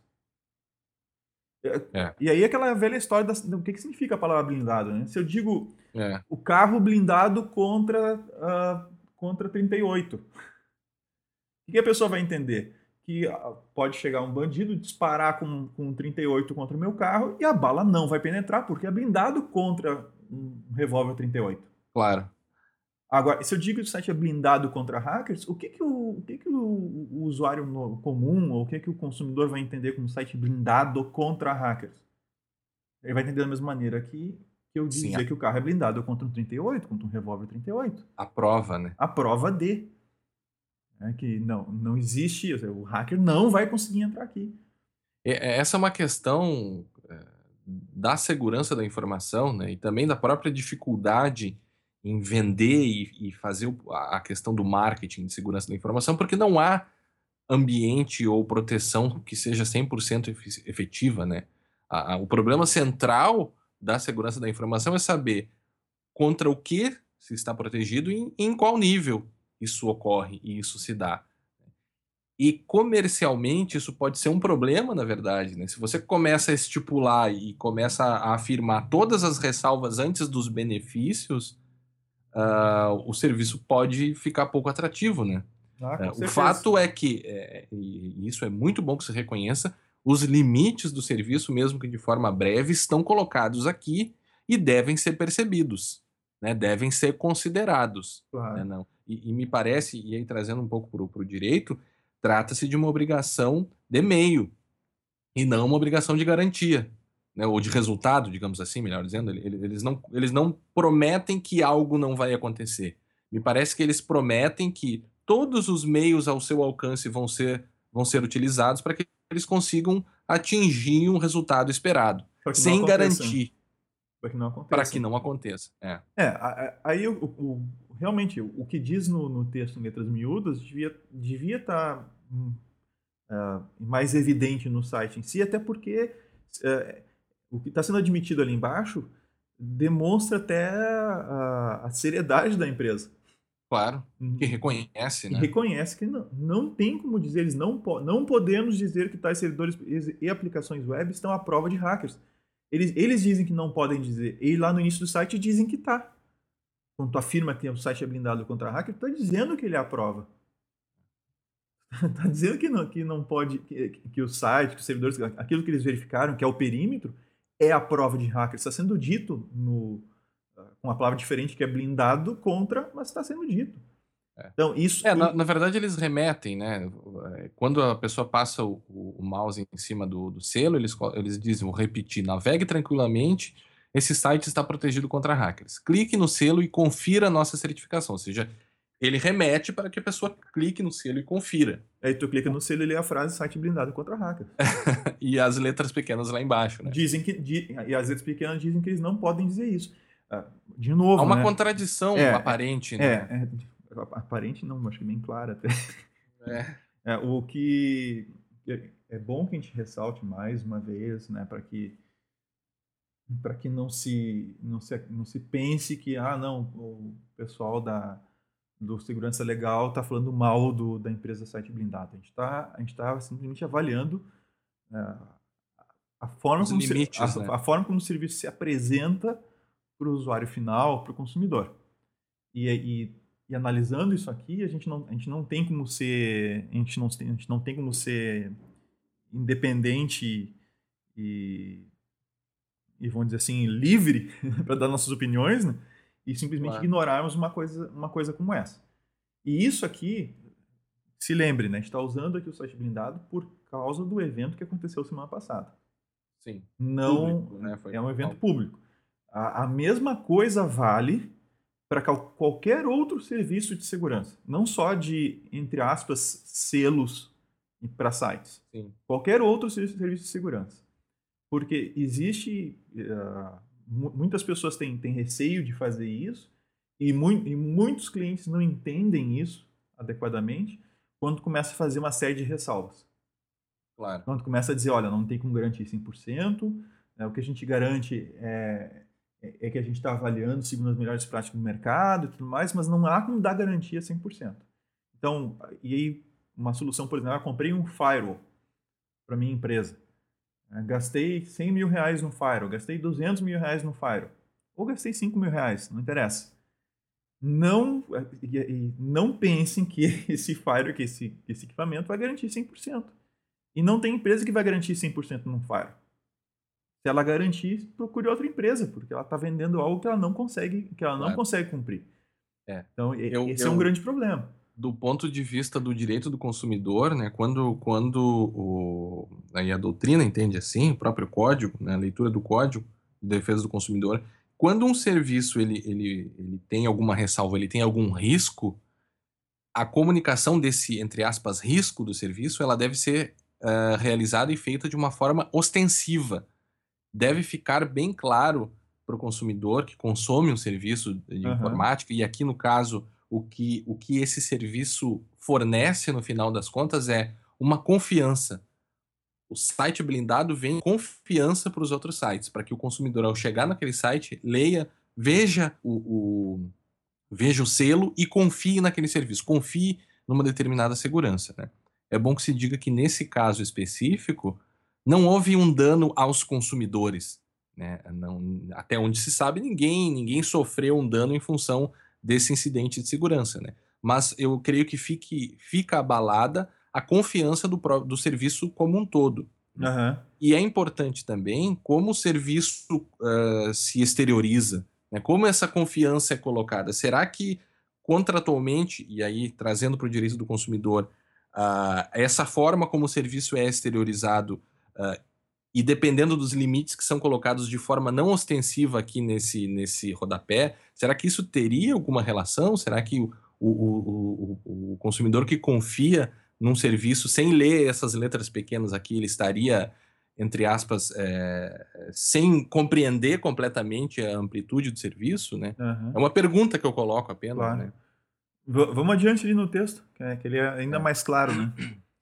E aí aquela velha história do que significa a palavra blindado, né? Se eu digo o carro blindado contra 38, o que a pessoa vai entender? Que pode chegar um bandido, disparar com 38 contra o meu carro e a bala não vai penetrar porque é blindado contra um revólver 38. Claro. Agora, se eu digo que o site é blindado contra hackers, o usuário comum, ou o que o consumidor vai entender como site blindado contra hackers? Ele vai entender da mesma maneira que eu Sim, dizer que o carro é blindado contra um 38, contra um revólver 38. a prova, né? A prova de que não existe, o hacker não vai conseguir entrar aqui. Essa é uma questão da segurança da informação, né? E também da própria dificuldade em vender e fazer a questão do marketing de segurança da informação, porque não há ambiente ou proteção que seja 100% efetiva, né? O problema central da segurança da informação é saber contra o que se está protegido e em qual nível isso ocorre e isso se dá. E comercialmente isso pode ser um problema, na verdade, né? Se você começa a estipular e começa a afirmar todas as ressalvas antes dos benefícios, o serviço pode ficar pouco atrativo, né? O fato é que, e isso é muito bom que se reconheça, os limites do serviço, mesmo que de forma breve, estão colocados aqui e devem ser percebidos, né? Devem ser considerados. Claro. Né? Não. E me parece, e aí trazendo um pouco para o direito, trata-se de uma obrigação de meio e não uma obrigação de garantia, né? Ou de resultado, digamos assim, melhor dizendo. Eles não prometem que algo não vai acontecer. Me parece que eles prometem que todos os meios ao seu alcance vão ser utilizados para que eles consigam atingir um resultado esperado, sem garantir para que não aconteça. Aí realmente o que diz no texto em letras miúdas devia estar mais evidente no site em si, até porque o que está sendo admitido ali embaixo demonstra até a seriedade da empresa. Claro, que reconhece, né? Reconhece que não tem como dizer, eles não podemos dizer que tais servidores e aplicações web estão à prova de hackers. Eles dizem que não podem dizer, e lá no início do site dizem que está. Quando tu afirma que o site é blindado contra hacker, tu está dizendo que ele é a prova. Está dizendo que não pode, que o site, que os servidores, aquilo que eles verificaram, que é o perímetro, é a prova de hacker. Está sendo dito com uma palavra diferente, que é blindado contra, mas está sendo dito. Então, isso... Na verdade, eles remetem, né? Quando a pessoa passa o mouse em cima do selo, eles dizem, vou repetir, navegue tranquilamente, esse site está protegido contra hackers. Clique no selo e confira a nossa certificação, ou seja, ele remete para que a pessoa clique no selo e confira. Aí tu clica no selo e lê a frase site blindado contra hackers. E as letras pequenas lá embaixo, né? E as letras pequenas dizem que eles não podem dizer isso. De novo, há uma contradição aparente, né? Aparente não, acho que bem clara até. O que é bom que a gente ressalte mais uma vez, né, para que não se pense que o pessoal do segurança legal está falando mal da empresa site blindado. A gente tá simplesmente avaliando a forma como o serviço se apresenta para o usuário final, para o consumidor. E analisando isso aqui, a gente não tem como ser independente e vamos dizer assim, livre para dar nossas opiniões, né? E simplesmente ignorarmos uma coisa como essa. E isso aqui, se lembre, né? A gente está usando aqui o site blindado por causa do evento que aconteceu semana passada. Sim. Não público, né? É um evento público. A mesma coisa vale para qualquer outro serviço de segurança, não só de, entre aspas, selos para sites. Sim. Qualquer outro serviço de segurança. Porque existe... muitas pessoas têm receio de fazer isso e muitos clientes não entendem isso adequadamente quando começa a fazer uma série de ressalvas. Claro. Quando começa a dizer, olha, não tem como garantir 100%, né, o que a gente garante é que a gente está avaliando segundo as melhores práticas do mercado e tudo mais, mas não há como dar garantia 100%. Então, e aí, uma solução, por exemplo, eu comprei um firewall para minha empresa. Gastei 100 mil reais no firewall, gastei 200 mil reais no firewall, ou gastei 5 mil reais, não interessa. Não pensem que esse firewall, que esse equipamento vai garantir 100%. E não tem empresa que vai garantir 100% num firewall. Se ela garantir, procure outra empresa, porque ela está vendendo algo que ela não consegue cumprir. É. Então, esse é um grande problema. Do ponto de vista do direito do consumidor, né, aí a doutrina entende assim, o próprio código, né, a leitura do Código de Defesa do Consumidor, quando um serviço ele tem alguma ressalva, ele tem algum risco, a comunicação desse, entre aspas, risco do serviço, ela deve ser realizada e feita de uma forma ostensiva. Deve ficar bem claro para o consumidor que consome um serviço de informática, e aqui no caso, o que esse serviço fornece no final das contas é uma confiança. O site blindado vem confiança para os outros sites, para que o consumidor, ao chegar naquele site, leia, veja veja o selo e confie naquele serviço, confie numa determinada segurança, né? É bom que se diga que nesse caso específico não houve um dano aos consumidores, né? Não, até onde se sabe, ninguém sofreu um dano em função desse incidente de segurança, né? Mas eu creio que fica abalada a confiança do serviço como um todo, né? E é importante também como o serviço se exterioriza, né? Como essa confiança é colocada. Será que contratualmente, e aí trazendo para o direito do consumidor, essa forma como o serviço é exteriorizado, e dependendo dos limites que são colocados de forma não ostensiva aqui nesse rodapé, será que isso teria alguma relação? Será que o consumidor que confia num serviço sem ler essas letras pequenas aqui, ele estaria, entre aspas, sem compreender completamente a amplitude do serviço, né? É uma pergunta que eu coloco apenas, Claro. né? Vamos adiante ali no texto, que ele é ainda mais claro, né?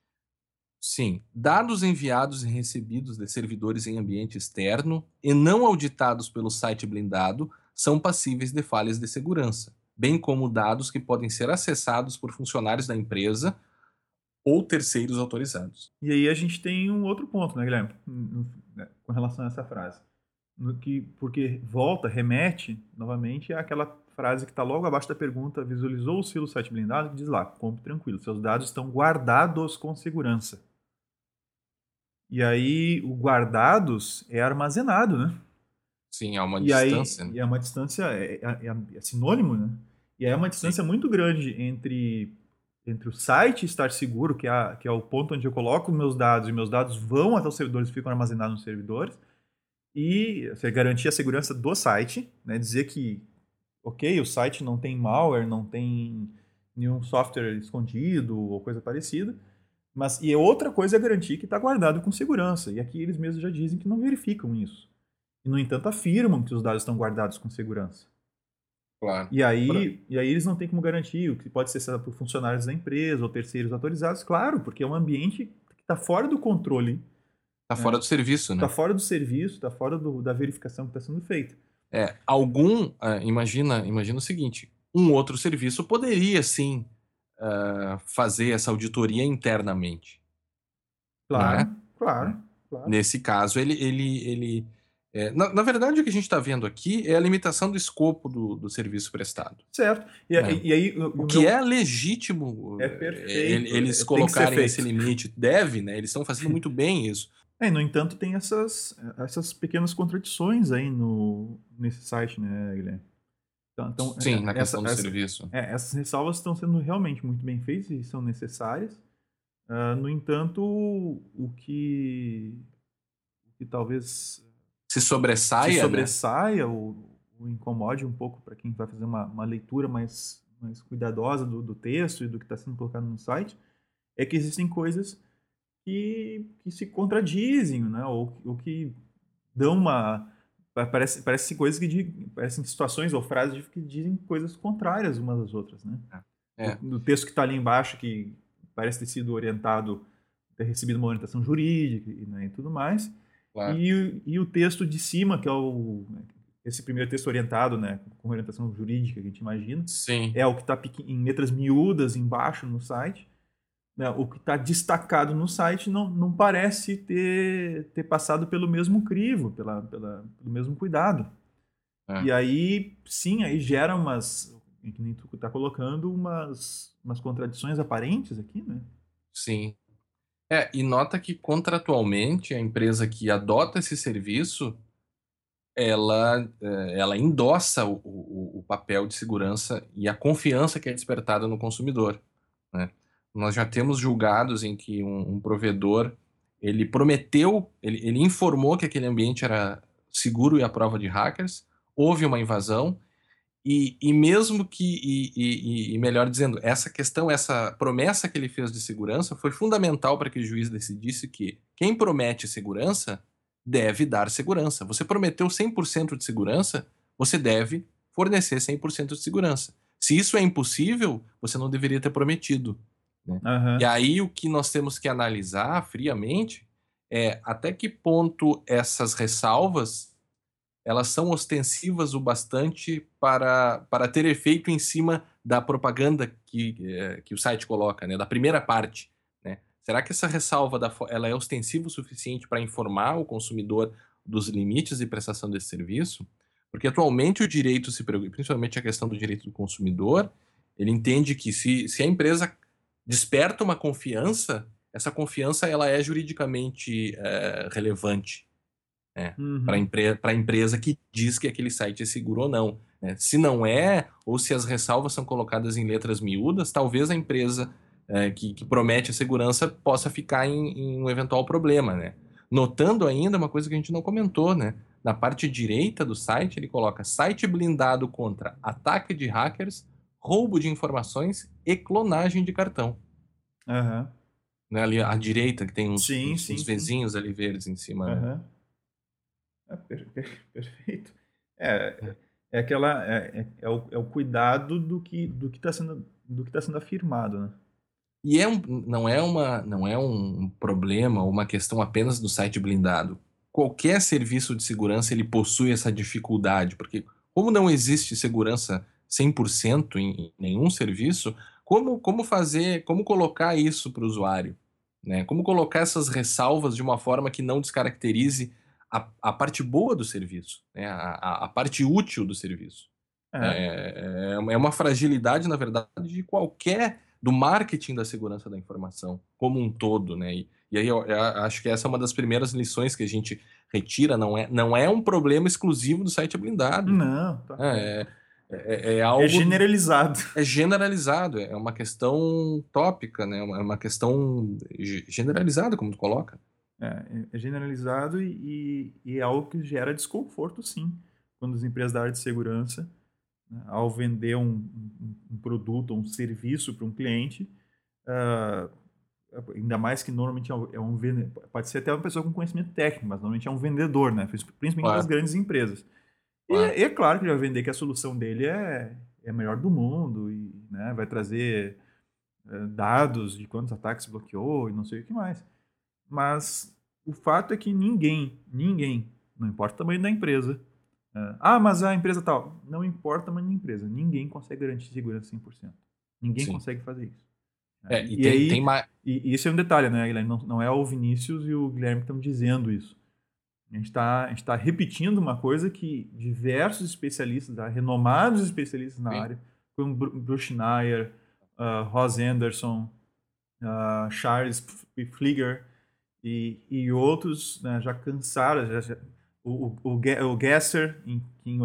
Sim. Dados enviados e recebidos de servidores em ambiente externo e não auditados pelo site blindado são passíveis de falhas de segurança, bem como dados que podem ser acessados por funcionários da empresa ou terceiros autorizados. E aí a gente tem um outro ponto, né, Guilherme, com relação a essa frase. Porque remete novamente àquela frase que está logo abaixo da pergunta: visualizou o selo site blindado? Que diz lá: compre tranquilo, seus dados estão guardados com segurança. E aí o guardados é armazenado, né? Sim, há uma E distância. aí, e é uma distância, é sinônimo, né? E aí é uma distância muito grande entre o site estar seguro, que é o ponto onde eu coloco meus dados, e meus dados vão até os servidores e ficam armazenados nos servidores, e você garantir a segurança do site, né? Dizer que, ok, o site não tem malware, não tem nenhum software escondido ou coisa parecida, mas outra coisa é garantir que está guardado com segurança. E aqui eles mesmos já dizem que não verificam isso. E, no entanto, afirmam que os dados estão guardados com segurança. Claro. E aí eles não têm como garantir, o que pode ser acessado por funcionários da empresa ou terceiros autorizados, claro, porque é um ambiente que está fora do controle. Está fora do serviço, né? Está fora do serviço, está fora da verificação que está sendo feita. Imagina o seguinte, um outro serviço poderia, sim, fazer essa auditoria internamente. Claro, Né? claro. Nesse caso, na verdade, o que a gente está vendo aqui é a limitação do escopo do serviço prestado. Certo. E aí, o que é legítimo perfeito, eles colocarem esse limite. Né? Eles estão fazendo muito bem isso. No entanto, tem essas pequenas contradições aí nesse site, né, Guilherme? Então, sim, na questão do serviço. Essas ressalvas estão sendo realmente muito bem feitas e são necessárias. No entanto, o que talvez se sobressaia, ou incomode um pouco para quem vai fazer uma leitura mais cuidadosa do texto e do que está sendo colocado no site, é que existem coisas que se contradizem, né? ou que dão parece coisas parecem situações ou frases que dizem coisas contrárias umas às outras, né? No texto que está ali embaixo, que parece ter sido orientado, ter recebido uma orientação jurídica, né, e tudo mais. Claro. E o texto de cima, que é esse primeiro texto orientado, né, com orientação jurídica, que a gente imagina, sim, é o que está em letras miúdas embaixo no site. Né, o que está destacado no site não parece ter passado pelo mesmo crivo, pelo mesmo cuidado. E aí, sim, aí gera que nem tu está colocando, umas contradições aparentes aqui, né? Sim. E nota que contratualmente a empresa que adota esse serviço ela endossa o papel de segurança e a confiança que é despertada no consumidor, né? Nós já temos julgados em que um provedor ele prometeu, ele informou que aquele ambiente era seguro e à prova de hackers, houve uma invasão e mesmo que, melhor dizendo, essa questão, essa promessa que ele fez de segurança foi fundamental para que o juiz decidisse que quem promete segurança deve dar segurança. Você prometeu 100% de segurança, você deve fornecer 100% de segurança. Se isso é impossível, você não deveria ter prometido, né? E Aham. aí o que nós temos que analisar friamente é até que ponto essas ressalvas elas são ostensivas o bastante para ter efeito em cima da propaganda que o site coloca, né, da primeira parte, né? Será que essa ressalva ela é ostensiva o suficiente para informar o consumidor dos limites de prestação desse serviço? Porque atualmente o direito se preocupa, principalmente a questão do direito do consumidor, ele entende que se a empresa desperta uma confiança, essa confiança ela é juridicamente relevante, né, Uhum. para a empresa que diz que aquele site é seguro ou não, né? Se não é, ou se as ressalvas são colocadas em letras miúdas, talvez a empresa que promete a segurança possa ficar em um eventual problema, né? Notando ainda uma coisa que a gente não comentou, né? Na parte direita do site, ele coloca site blindado contra ataque de hackers, roubo de informações e clonagem de cartão. Aham. Né? Ali à direita, que tem uns, Sim, uns, sim, uns sim. vezinhos ali verdes em cima, né? Aham. Perfeito. É aquela é o cuidado do que está sendo afirmado, né? E não é um problema ou uma questão apenas do site blindado. Qualquer serviço de segurança ele possui essa dificuldade, porque como não existe segurança 100% em nenhum serviço, como colocar isso para o usuário, né? Como colocar essas ressalvas de uma forma que não descaracterize a parte boa do serviço, né? A parte útil do serviço. É. É uma fragilidade, na verdade, de qualquer do marketing da segurança da informação como um todo, né? E aí eu acho que essa é uma das primeiras lições que a gente retira, não é um problema exclusivo do site blindado, Não, tá. né? É É algo generalizado. generalizado, é uma questão tópica, né? É uma questão generalizada, como tu coloca. É generalizado e é algo que gera desconforto, sim, quando as empresas da área de segurança, né, ao vender um produto ou um serviço para um cliente, ah, ainda mais que normalmente pode ser até uma pessoa com conhecimento técnico, mas normalmente é um vendedor, né? Principalmente das Claro, grandes empresas. claro. E é claro que ele vai vender que a solução dele é a melhor do mundo e, né, vai trazer dados de quantos ataques bloqueou e não sei o que mais. Mas o fato é que ninguém, não importa o tamanho da empresa, mas a empresa tal, não importa o tamanho da empresa, ninguém consegue garantir segurança 100%. Ninguém Sim. consegue fazer isso. E E tem aí, mais. e isso é um detalhe, né, Guilherme? Não é o Vinícius e o Guilherme que estão dizendo isso. A gente tá repetindo uma coisa que diversos especialistas, renomados especialistas na área, como Bruce Schneier, Ross Anderson, Charles Flieger e outros, né, já cansaram. O Gesser, em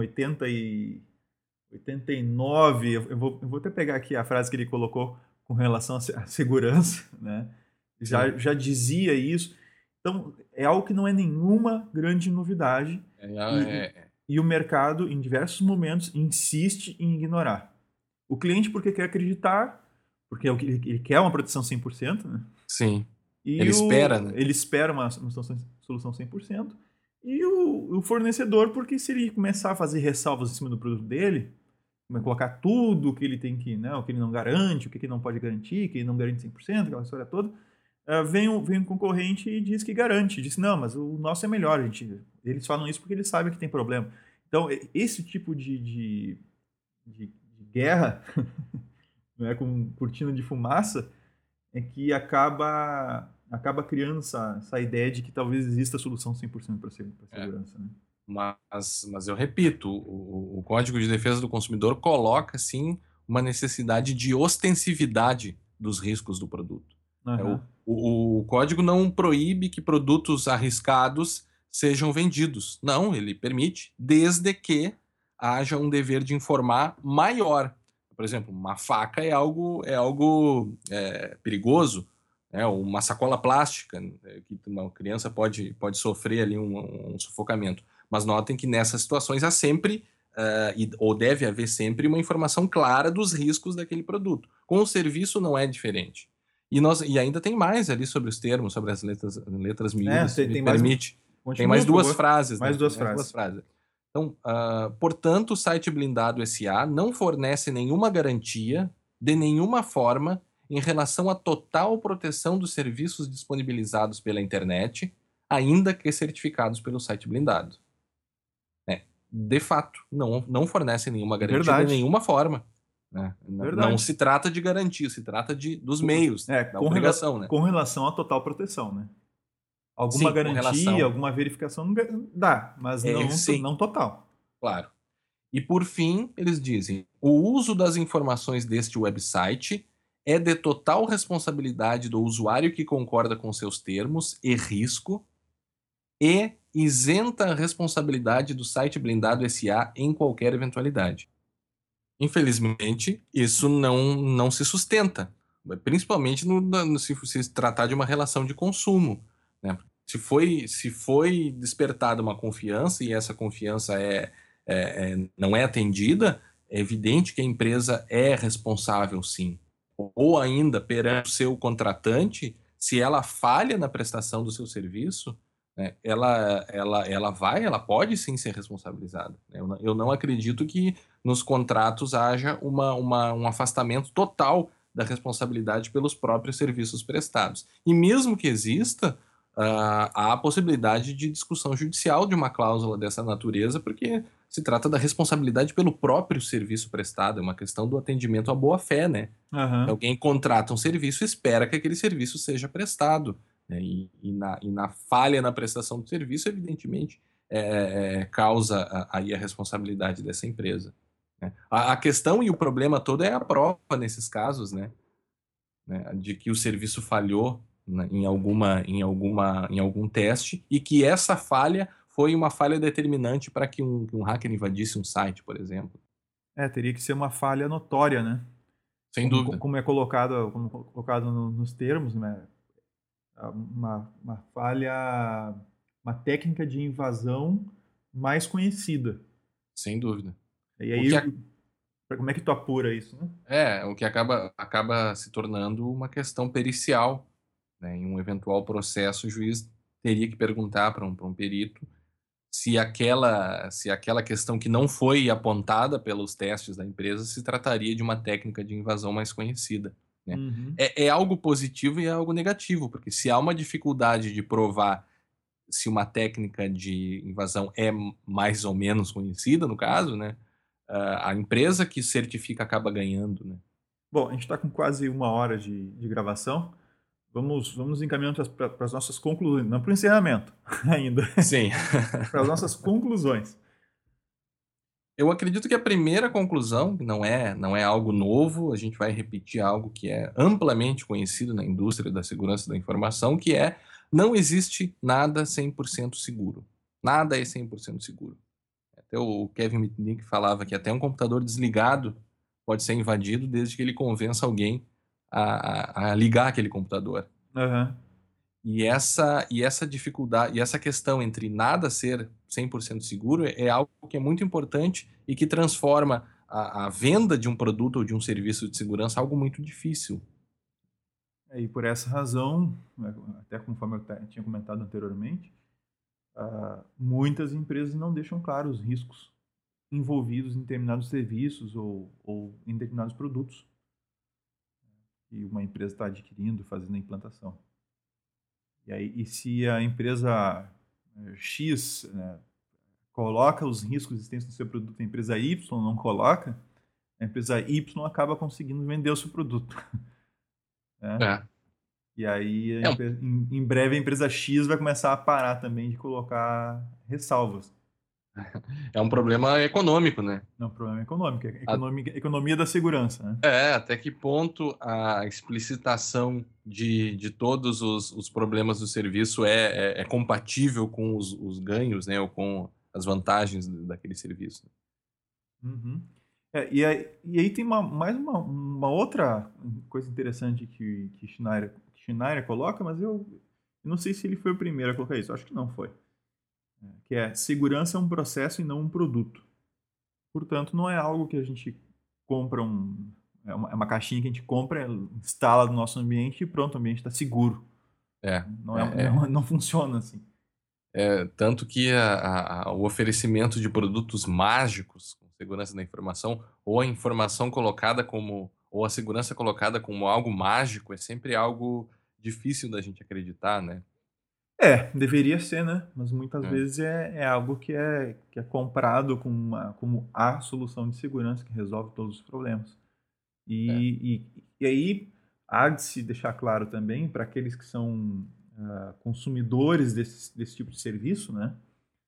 89, eu vou até pegar aqui a frase que ele colocou com relação à segurança, né? Sim. Já dizia isso. Então, é algo que não é nenhuma grande novidade É, e, é, e o mercado, em diversos momentos, insiste em ignorar. O cliente, porque quer acreditar, porque ele quer uma proteção 100%, né? sim. E Ele espera, né? ele espera uma solução 100%. E o fornecedor, porque se ele começar a fazer ressalvas em cima do produto dele, colocar tudo o que ele tem que, né, o que ele não garante, o que ele não pode garantir, que ele não garante 100%, aquela história toda, vem um concorrente e diz que garante, diz, não, mas o nosso é melhor, eles falam isso porque eles sabem que tem problema. Então, esse tipo de guerra, né, com cortina de fumaça, é que acaba criando essa ideia de que talvez exista solução 100% para É. segurança, né? Mas eu repito, o Código de Defesa do Consumidor coloca, sim, uma necessidade de ostensividade dos riscos do produto. O, Aham. o código não proíbe que produtos arriscados sejam vendidos. Não, ele permite, desde que haja um dever de informar maior. Por exemplo, uma faca é algo perigoso, né? Uma sacola plástica, que uma criança pode sofrer ali um sufocamento. Mas notem que nessas situações há sempre, ou deve haver sempre, uma informação clara dos riscos daquele produto. Com o serviço não é diferente. E ainda tem mais ali sobre os termos, sobre as letras miúdas, se me Tem mais. permite. Tem Continua, mais por duas favor. frases, Mais né? duas Tem mais duas frases. frases. Então, portanto, o site blindado SA não fornece nenhuma garantia, de nenhuma forma, em relação à total proteção dos serviços disponibilizados pela internet, ainda que certificados pelo site blindado. De fato, não fornece nenhuma garantia de Verdade. nenhuma forma. Né? Verdade. Não se trata de garantia, se trata dos meios, da obrigação. Né? Com relação à total proteção, né? Alguma Sim, com garantia, relação. alguma verificação dá, mas Sim, não total. claro. E por fim, eles dizem: o uso das informações deste website é de total responsabilidade do usuário que concorda com seus termos e risco e isenta a responsabilidade do site blindado SA em qualquer eventualidade. Infelizmente, isso não se sustenta, principalmente se tratar de uma relação de consumo. Né? Se foi despertada uma confiança e essa confiança não é atendida, é evidente que a empresa é responsável, sim. Ou ainda, perante o seu contratante, se ela falha na prestação do seu serviço, né, ela pode sim ser responsabilizada. Eu não acredito que nos contratos haja um afastamento total da responsabilidade pelos próprios serviços prestados. E mesmo que exista, há a possibilidade de discussão judicial de uma cláusula dessa natureza, porque se trata da responsabilidade pelo próprio serviço prestado, é uma questão do atendimento à boa-fé, né? Uhum. Alguém contrata um serviço e espera que aquele serviço seja prestado. Né? E na falha na prestação do serviço, evidentemente, causa aí a responsabilidade dessa empresa. Né? A questão e o problema todo é a prova nesses casos, né? De que o serviço falhou, né, em algum teste e que essa falha foi uma falha determinante para que um hacker invadisse um site, por exemplo. Teria que ser uma falha notória, né? Sem dúvida. Como é colocado, nos termos, né? Uma falha, uma técnica de invasão mais conhecida. Sem dúvida. E aí, como é que tu apura isso, né? O que acaba se tornando uma questão pericial. Né? Em um eventual processo, o juiz teria que perguntar para um perito se aquela questão que não foi apontada pelos testes da empresa se trataria de uma técnica de invasão mais conhecida. Né? Uhum. É algo positivo e é algo negativo, porque se há uma dificuldade de provar se uma técnica de invasão é mais ou menos conhecida, no caso, né, a empresa que certifica acaba ganhando. Né? Bom, a gente está com quase 1 hora de gravação. Vamos encaminhando para as nossas conclusões, não para o encerramento ainda, Sim. para as nossas conclusões. Eu acredito que a primeira conclusão, que não é algo novo, a gente vai repetir algo que é amplamente conhecido na indústria da segurança da informação, que é: não existe nada 100% seguro. Nada é 100% seguro. Até o Kevin Mitnick falava que até um computador desligado pode ser invadido desde que ele convença alguém a ligar aquele computador. Uhum. E essa dificuldade, e essa questão entre nada ser 100% seguro é algo que é muito importante e que transforma a venda de um produto ou de um serviço de segurança algo muito difícil. E por essa razão, até conforme eu tinha comentado anteriormente, muitas empresas não deixam claro os riscos envolvidos em determinados serviços ou em determinados produtos que uma empresa está adquirindo, fazendo a implantação. E se a empresa X, né, coloca os riscos existentes no seu produto, a empresa Y não coloca, a empresa Y acaba conseguindo vender o seu produto. Né? E aí, em breve, a empresa X vai começar a parar também de colocar ressalvas. É um problema econômico, né? Não, problema econômico, é A- economia da segurança, né? Até que ponto a explicitação de todos os problemas do serviço é compatível com os ganhos, né? Ou com as vantagens daquele serviço. Uhum. E aí tem mais uma outra coisa interessante que Schneider coloca, mas eu não sei se ele foi o primeiro a colocar isso, eu acho que não foi. Que é segurança é um processo e não um produto. Portanto, não é algo que a gente compra é uma caixinha que a gente compra, instala no nosso ambiente e pronto, o ambiente está seguro. É, Não, é, não funciona assim. tanto que o oferecimento de produtos mágicos com segurança da informação, ou a informação colocada como, ou a segurança colocada como algo mágico, é sempre algo difícil da gente acreditar, né? Deveria ser, né? Mas muitas É, vezes é algo que é comprado como a solução de segurança que resolve todos os problemas. é, E aí há de se deixar claro também para aqueles que são consumidores desse tipo de serviço, né?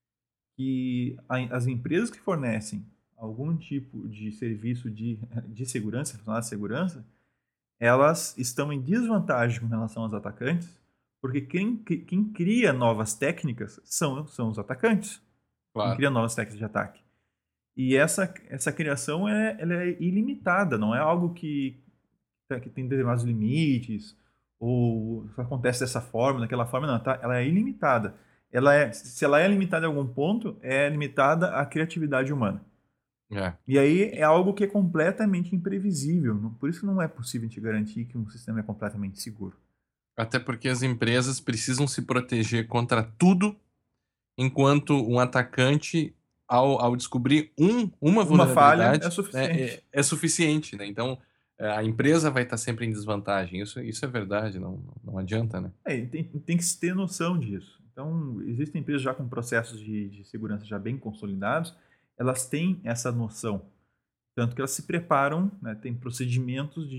Que as empresas que fornecem algum tipo de serviço de segurança, relacionado à segurança, elas estão em desvantagem com relação aos atacantes, porque quem cria novas técnicas são os atacantes. Quem claro. cria novas técnicas de ataque. E essa criação ela é ilimitada, não é algo que tem determinados limites, ou acontece dessa forma, daquela forma, não, tá? Ela é ilimitada. Se ela é limitada em algum ponto, é limitada à criatividade humana. É. E aí é algo que é completamente imprevisível. Por isso que não é possível te garantir que um sistema é completamente seguro. Até porque as empresas precisam se proteger contra tudo, enquanto um atacante, ao descobrir uma Uma falha é vulnerabilidade, né, suficiente. é suficiente, né? Então, a empresa vai estar sempre em desvantagem. Isso é verdade, não adianta, né? Tem que se ter noção disso. Então, existem empresas já com processos de segurança já bem consolidados, elas têm essa noção. Tanto que elas se preparam, né, tem procedimentos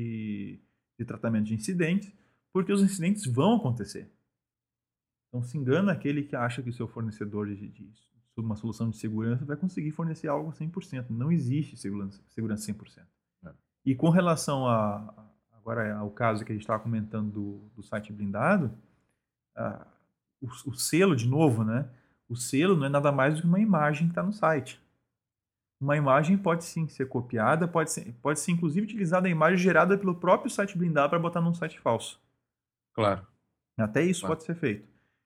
de tratamento de incidentes, porque os incidentes vão acontecer. Então, se engana aquele que acha que o seu fornecedor de uma solução de segurança vai conseguir fornecer algo 100%. Não existe segurança 100%. É. E com relação agora ao caso que a gente estava comentando do site blindado, ah, o selo, de novo, né? O selo não é nada mais do que uma imagem que está no site. Uma imagem pode sim ser copiada, pode ser inclusive utilizada a imagem gerada pelo próprio site blindado para botar num site falso. Claro, Até isso claro. pode ser feito.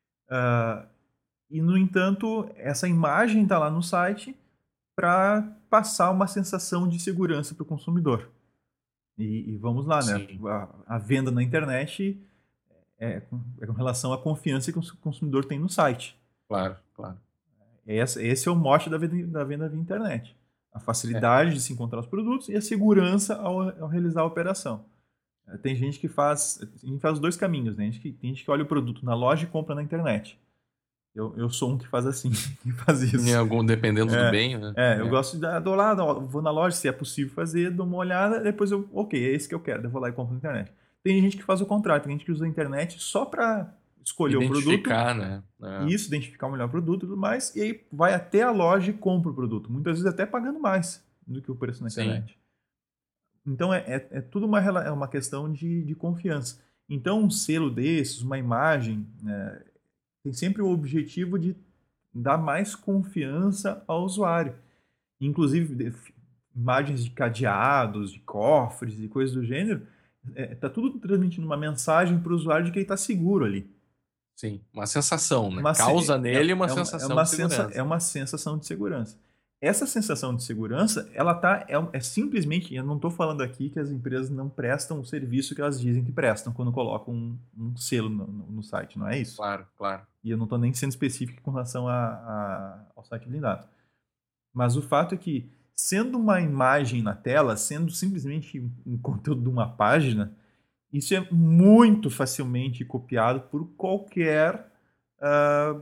E, no entanto, essa imagem está lá no site para passar uma sensação de segurança para o consumidor. E vamos lá, né? Sim, A venda na internet é com relação à confiança que o consumidor tem no site. claro, claro. Esse é o mote da venda via internet. A É, facilidade de se encontrar os produtos e a segurança ao realizar a operação. Tem gente que faz os dois caminhos, né? Tem gente que olha o produto na loja e compra na internet. Eu sou um que faz assim, que faz em isso. algum, dependendo do É, bem, né? eu gosto dou lá, vou na loja, se é possível fazer, dou uma olhada, depois ok, é esse que eu quero, eu vou lá e compro na internet. Tem gente que faz o contrário, tem gente que usa a internet só para escolher o produto, Identificar, né? e isso, identificar o melhor produto e tudo mais, e aí vai até a loja e compra o produto, muitas vezes até pagando mais do que o preço na Sim, internet. Então é tudo uma questão de confiança. Então um selo desses, uma imagem, né, tem sempre o objetivo de dar mais confiança ao usuário. Inclusive, imagens de cadeados, de cofres e coisas do gênero, tá tudo transmitindo uma mensagem para o usuário de que ele está seguro ali. sim. Uma sensação, né? Uma, Causa nele uma é sensação uma de segurança. é uma sensação de segurança. Essa sensação de segurança, ela é simplesmente, eu não estou falando aqui que as empresas não prestam o serviço que elas dizem que prestam quando colocam um selo no site, não é isso? Claro, claro. E eu não estou nem sendo específico com relação ao site blindado. Mas o fato é que, sendo uma imagem na tela, sendo simplesmente um conteúdo de uma página, isso é muito facilmente copiado por qualquer ah,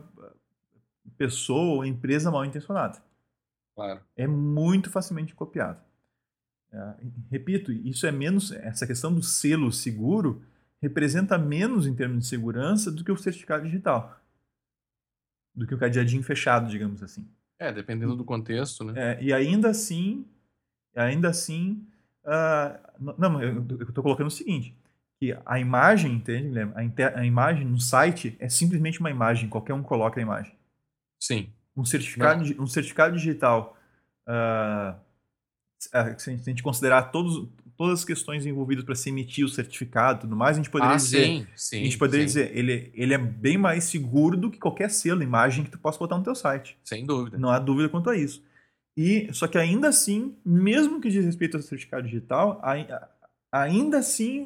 pessoa ou empresa mal intencionada. Claro. É muito facilmente copiado. Repito, isso é menos. Essa questão do selo seguro representa menos em termos de segurança do que o certificado digital, do que o cadeadinho fechado, digamos assim. Dependendo do contexto, né? E ainda assim, não, eu estou colocando o seguinte, que a imagem, entende, Guilherme? A imagem no site é simplesmente uma imagem, qualquer um coloca a imagem. Sim. Um um certificado digital, ah, se a gente considerar todas as questões envolvidas para se emitir o certificado e tudo mais, a gente poderia dizer, Sim, sim, sim. ele é bem mais seguro do que qualquer selo, imagem que tu possa botar no teu site. Sem dúvida. Não há dúvida quanto a isso. Só que ainda assim, mesmo que diz respeito ao certificado digital, ainda assim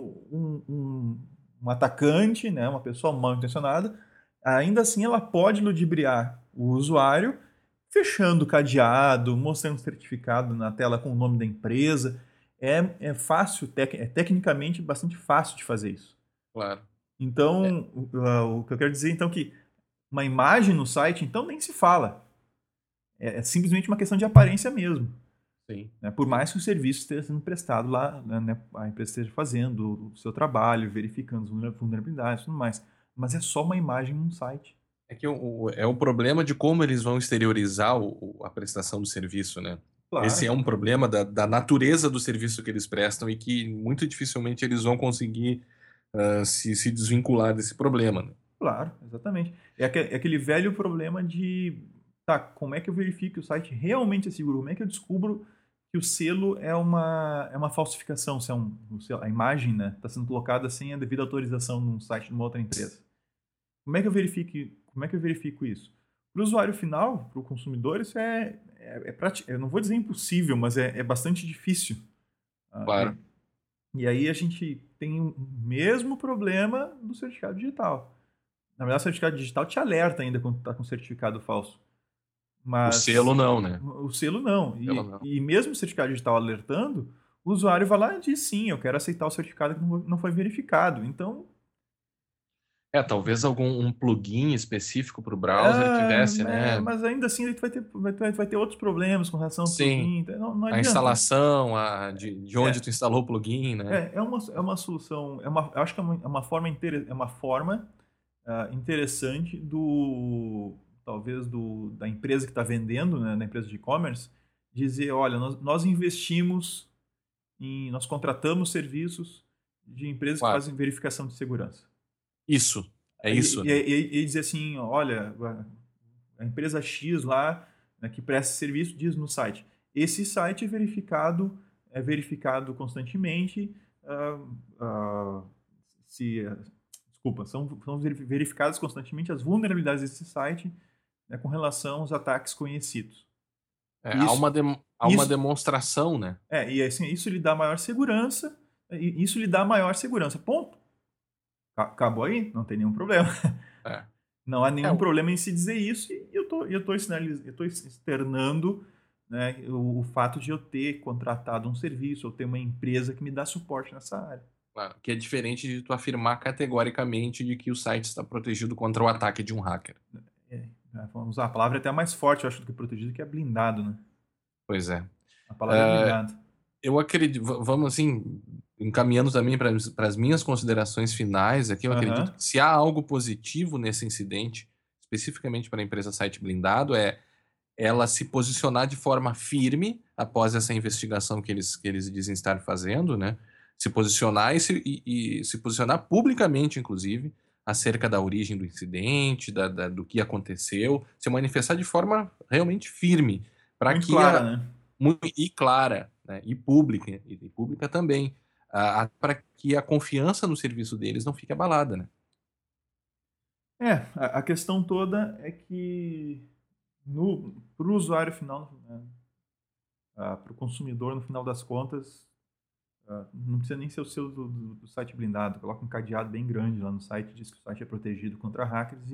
um atacante, né, uma pessoa mal intencionada, ainda assim ela pode ludibriar o usuário fechando o cadeado, mostrando o certificado na tela com o nome da empresa. É fácil, é tecnicamente bastante fácil de fazer isso. Claro. Então, o que eu quero dizer então é que uma imagem no site, então nem se fala. É simplesmente uma questão de aparência mesmo. Sim. Né? Por mais que o serviço esteja sendo prestado lá, né, a empresa esteja fazendo o seu trabalho, verificando as vulnerabilidades e tudo mais. Mas é só uma imagem num site. É que é o problema de como eles vão exteriorizar a prestação do serviço, né? Esse Claro, é um problema da natureza do serviço que eles prestam e que muito dificilmente eles vão conseguir se desvincular desse problema, né? claro, exatamente. É aquele velho problema de, tá, como é que eu verifico que o site realmente é seguro? Como é que eu descubro que o selo é uma falsificação, se é a imagem, né, está sendo colocada sem a devida autorização num site de uma outra empresa? Como é que eu verifico isso? Para o usuário final, para o consumidor, isso eu não vou dizer impossível, mas é bastante difícil. Ah, Claro. e aí a gente tem o mesmo problema do certificado digital. Na verdade, o certificado digital te alerta ainda quando está com certificado falso. O selo Mas não, né? o selo não. O selo não. E mesmo o certificado digital alertando, o usuário vai lá e diz sim, eu quero aceitar o certificado que não foi verificado. Então, Talvez um plugin específico para o browser tivesse, né? mas ainda assim ele vai ter outros problemas com relação ao Sim, plugin. Não a adianta. instalação, de onde tu É, instalou o plugin, né? é uma solução, eu acho que é uma forma, é uma forma interessante talvez da empresa que está vendendo, né, da empresa de e-commerce, dizer, olha, nós investimos nós contratamos serviços de empresas que Claro. fazem verificação de segurança. Isso. É isso, né? E dizer assim, olha, a empresa X lá, né, que presta serviço, diz no site, esse site é verificado constantemente, se desculpa, são verificadas constantemente as vulnerabilidades desse site, né, com relação aos ataques conhecidos. Isso, Há uma isso, demonstração, né? e assim, isso lhe dá maior segurança, isso lhe dá maior segurança. Ponto. Acabou aí, não tem nenhum problema. É. Não há nenhum É, problema em se dizer isso e eu tô externando, né, o fato de eu ter contratado um serviço, ou ter uma empresa que me dá suporte nessa área. claro, que é diferente de tu afirmar categoricamente de que o site está protegido contra o ataque de um hacker. Vamos usar a palavra até mais forte, eu acho, do que protegido, que é blindado, né? Pois é. A palavra é blindado. Eu acredito, vamos assim, encaminhando também para as minhas considerações finais aqui, eu acredito Aham. que se há algo positivo nesse incidente, especificamente para a empresa Site Blindado, é ela se posicionar de forma firme após essa investigação que eles dizem estar fazendo, né? Se posicionar e se posicionar publicamente, inclusive, acerca da origem do incidente, do que aconteceu, se manifestar de forma realmente firme, para Muito que clara, né? e clara, né? E pública também, para que a confiança no serviço deles não fique abalada, né? A questão toda é que para o usuário final, né, para o consumidor, no final das contas, não precisa nem ser o selo do site blindado. Coloca um cadeado bem grande lá no site, diz que o site é protegido contra hackers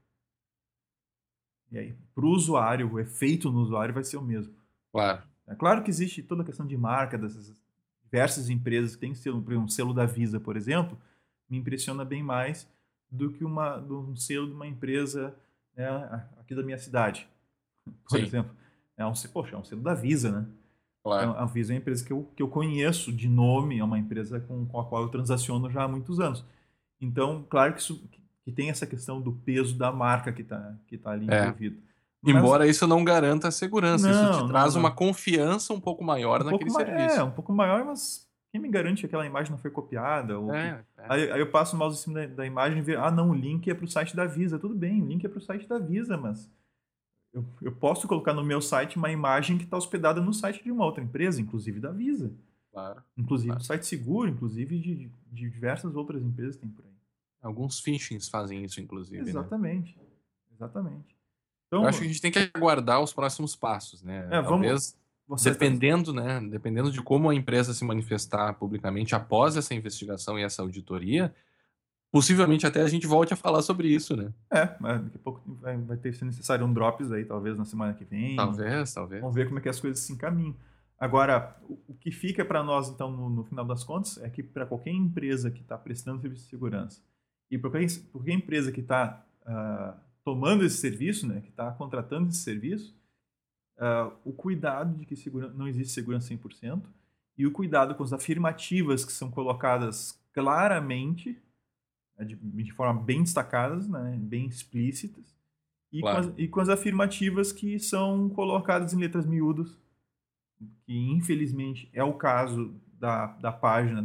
e aí, para o usuário, o efeito no usuário vai ser o mesmo. Claro. É claro que existe toda a questão de marca dessas diversas empresas que têm selo, por exemplo, um selo da Visa, por exemplo, me impressiona bem mais do que um selo de uma empresa, né, aqui da minha cidade, por Sim, exemplo. Poxa, é um selo da Visa, né? Então, claro. a Visa é uma empresa que eu conheço de nome, é uma empresa com a qual eu transaciono já há muitos anos. Então, claro que tem essa questão do peso da marca que tá ali É. envolvido. Embora isso não garanta a segurança, isso te traz não. uma confiança um pouco maior naquele serviço. Um pouco maior, mas quem me garante que aquela imagem não foi copiada? Aí eu passo o mouse em cima da imagem e vejo, não, o link é para o site da Visa. Tudo bem, o link é para o site da Visa, mas eu posso colocar no meu site uma imagem que está hospedada no site de uma outra empresa, inclusive da Visa. Claro. Inclusive do site seguro, inclusive de diversas outras empresas que tem por aí. Alguns phishings fazem isso, inclusive. Exatamente. Né? Exatamente. Então, eu acho que a gente tem que aguardar os próximos passos, né? Talvez, dependendo de como a empresa se manifestar publicamente após essa investigação e essa auditoria, possivelmente até a gente volte a falar sobre isso, né? Mas daqui a pouco vai ter sido necessário um drops aí, talvez na semana que vem. Talvez. Vamos ver como é que as coisas se encaminham. Agora, o que fica para nós, então, no final das contas, é que para qualquer empresa que está prestando serviço de segurança e para qualquer empresa que está tomando esse serviço, né, que está contratando esse serviço, o cuidado de que não existe segurança 100% e o cuidado com as afirmativas que são colocadas claramente, de forma bem destacadas, né, bem explícitas, e com as afirmativas que são colocadas em letras miúdas, que infelizmente é o caso da página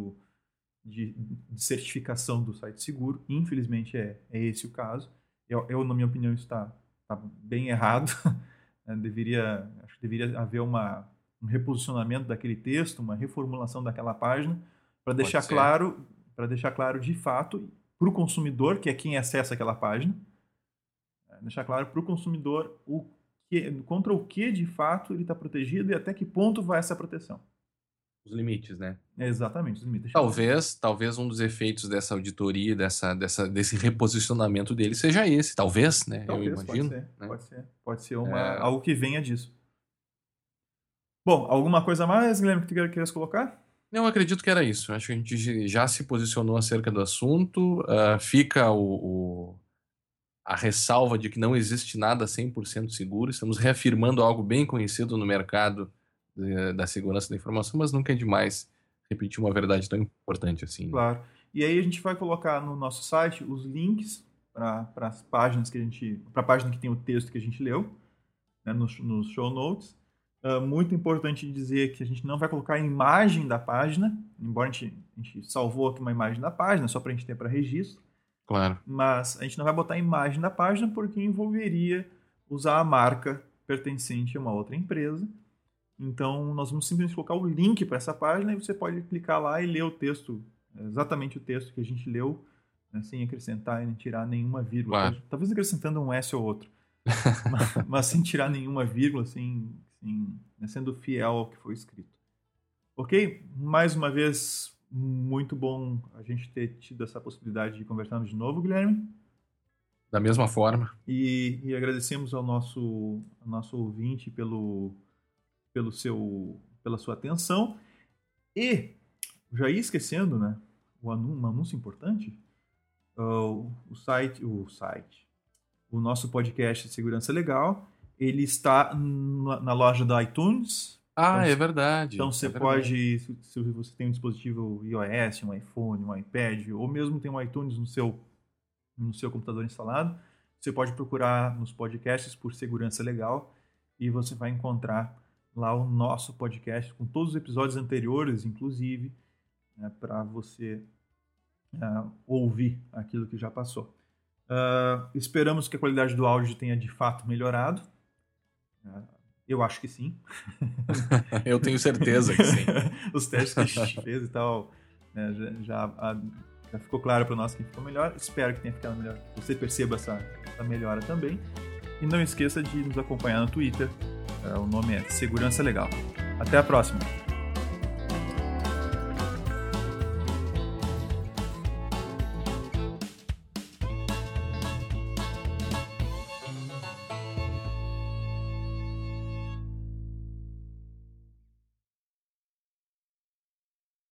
de certificação do site seguro. Infelizmente é esse o caso. Eu, na minha opinião, isso está bem errado. Acho que deveria haver um reposicionamento daquele texto, uma reformulação daquela página, para deixar claro de fato para o consumidor, que é quem acessa aquela página, deixar claro para o consumidor contra o que de fato ele está protegido e até que ponto vai essa proteção. Os limites, né? Exatamente, os limites. Talvez um dos efeitos dessa auditoria, desse reposicionamento dele seja esse, talvez, né? Eu imagino. Pode ser algo que venha disso. Bom, alguma coisa mais, Guilherme, que tu queres colocar? Eu acredito que era isso. Acho que a gente já se posicionou acerca do assunto. Fica a ressalva de que não existe nada 100% seguro. Estamos reafirmando algo bem conhecido no mercado da segurança da informação, mas nunca é demais repetir uma verdade tão importante assim. Claro. E aí a gente vai colocar no nosso site os links para as páginas para a página que tem o texto que a gente leu, né, nos show notes. Muito importante dizer que a gente não vai colocar a imagem da página, embora a gente salvou aqui uma imagem da página, só para a gente ter para registro. Claro. Mas a gente não vai botar a imagem da página porque envolveria usar a marca pertencente a uma outra empresa. Então, nós vamos simplesmente colocar o link para essa página e você pode clicar lá e ler o texto, exatamente o texto que a gente leu, né, sem acrescentar e nem tirar nenhuma vírgula. Claro. Talvez acrescentando um S ou outro, mas sem tirar nenhuma vírgula, sendo fiel ao que foi escrito. Ok? Mais uma vez, muito bom a gente ter tido essa possibilidade de conversarmos de novo, Guilherme. Da mesma forma. E agradecemos ao nosso ouvinte pela sua atenção. E, já ia esquecendo, né, um anúncio importante, o nosso podcast de Segurança Legal, ele está na loja da iTunes. É verdade. Então você pode, se você tem um dispositivo iOS, um iPhone, um iPad, ou mesmo tem um iTunes no seu computador instalado, você pode procurar nos podcasts por Segurança Legal e você vai encontrar lá o nosso podcast com todos os episódios anteriores, inclusive, né, para você ouvir aquilo que já passou. Esperamos que a qualidade do áudio tenha de fato melhorado. Eu acho que sim. Eu tenho certeza que sim. Os testes que a gente fez e tal, né, já ficou claro para nós que ficou melhor. Espero que tenha ficado melhor. Você perceba essa melhora também. E não esqueça de nos acompanhar no Twitter. O nome é Segurança Legal. Até a próxima!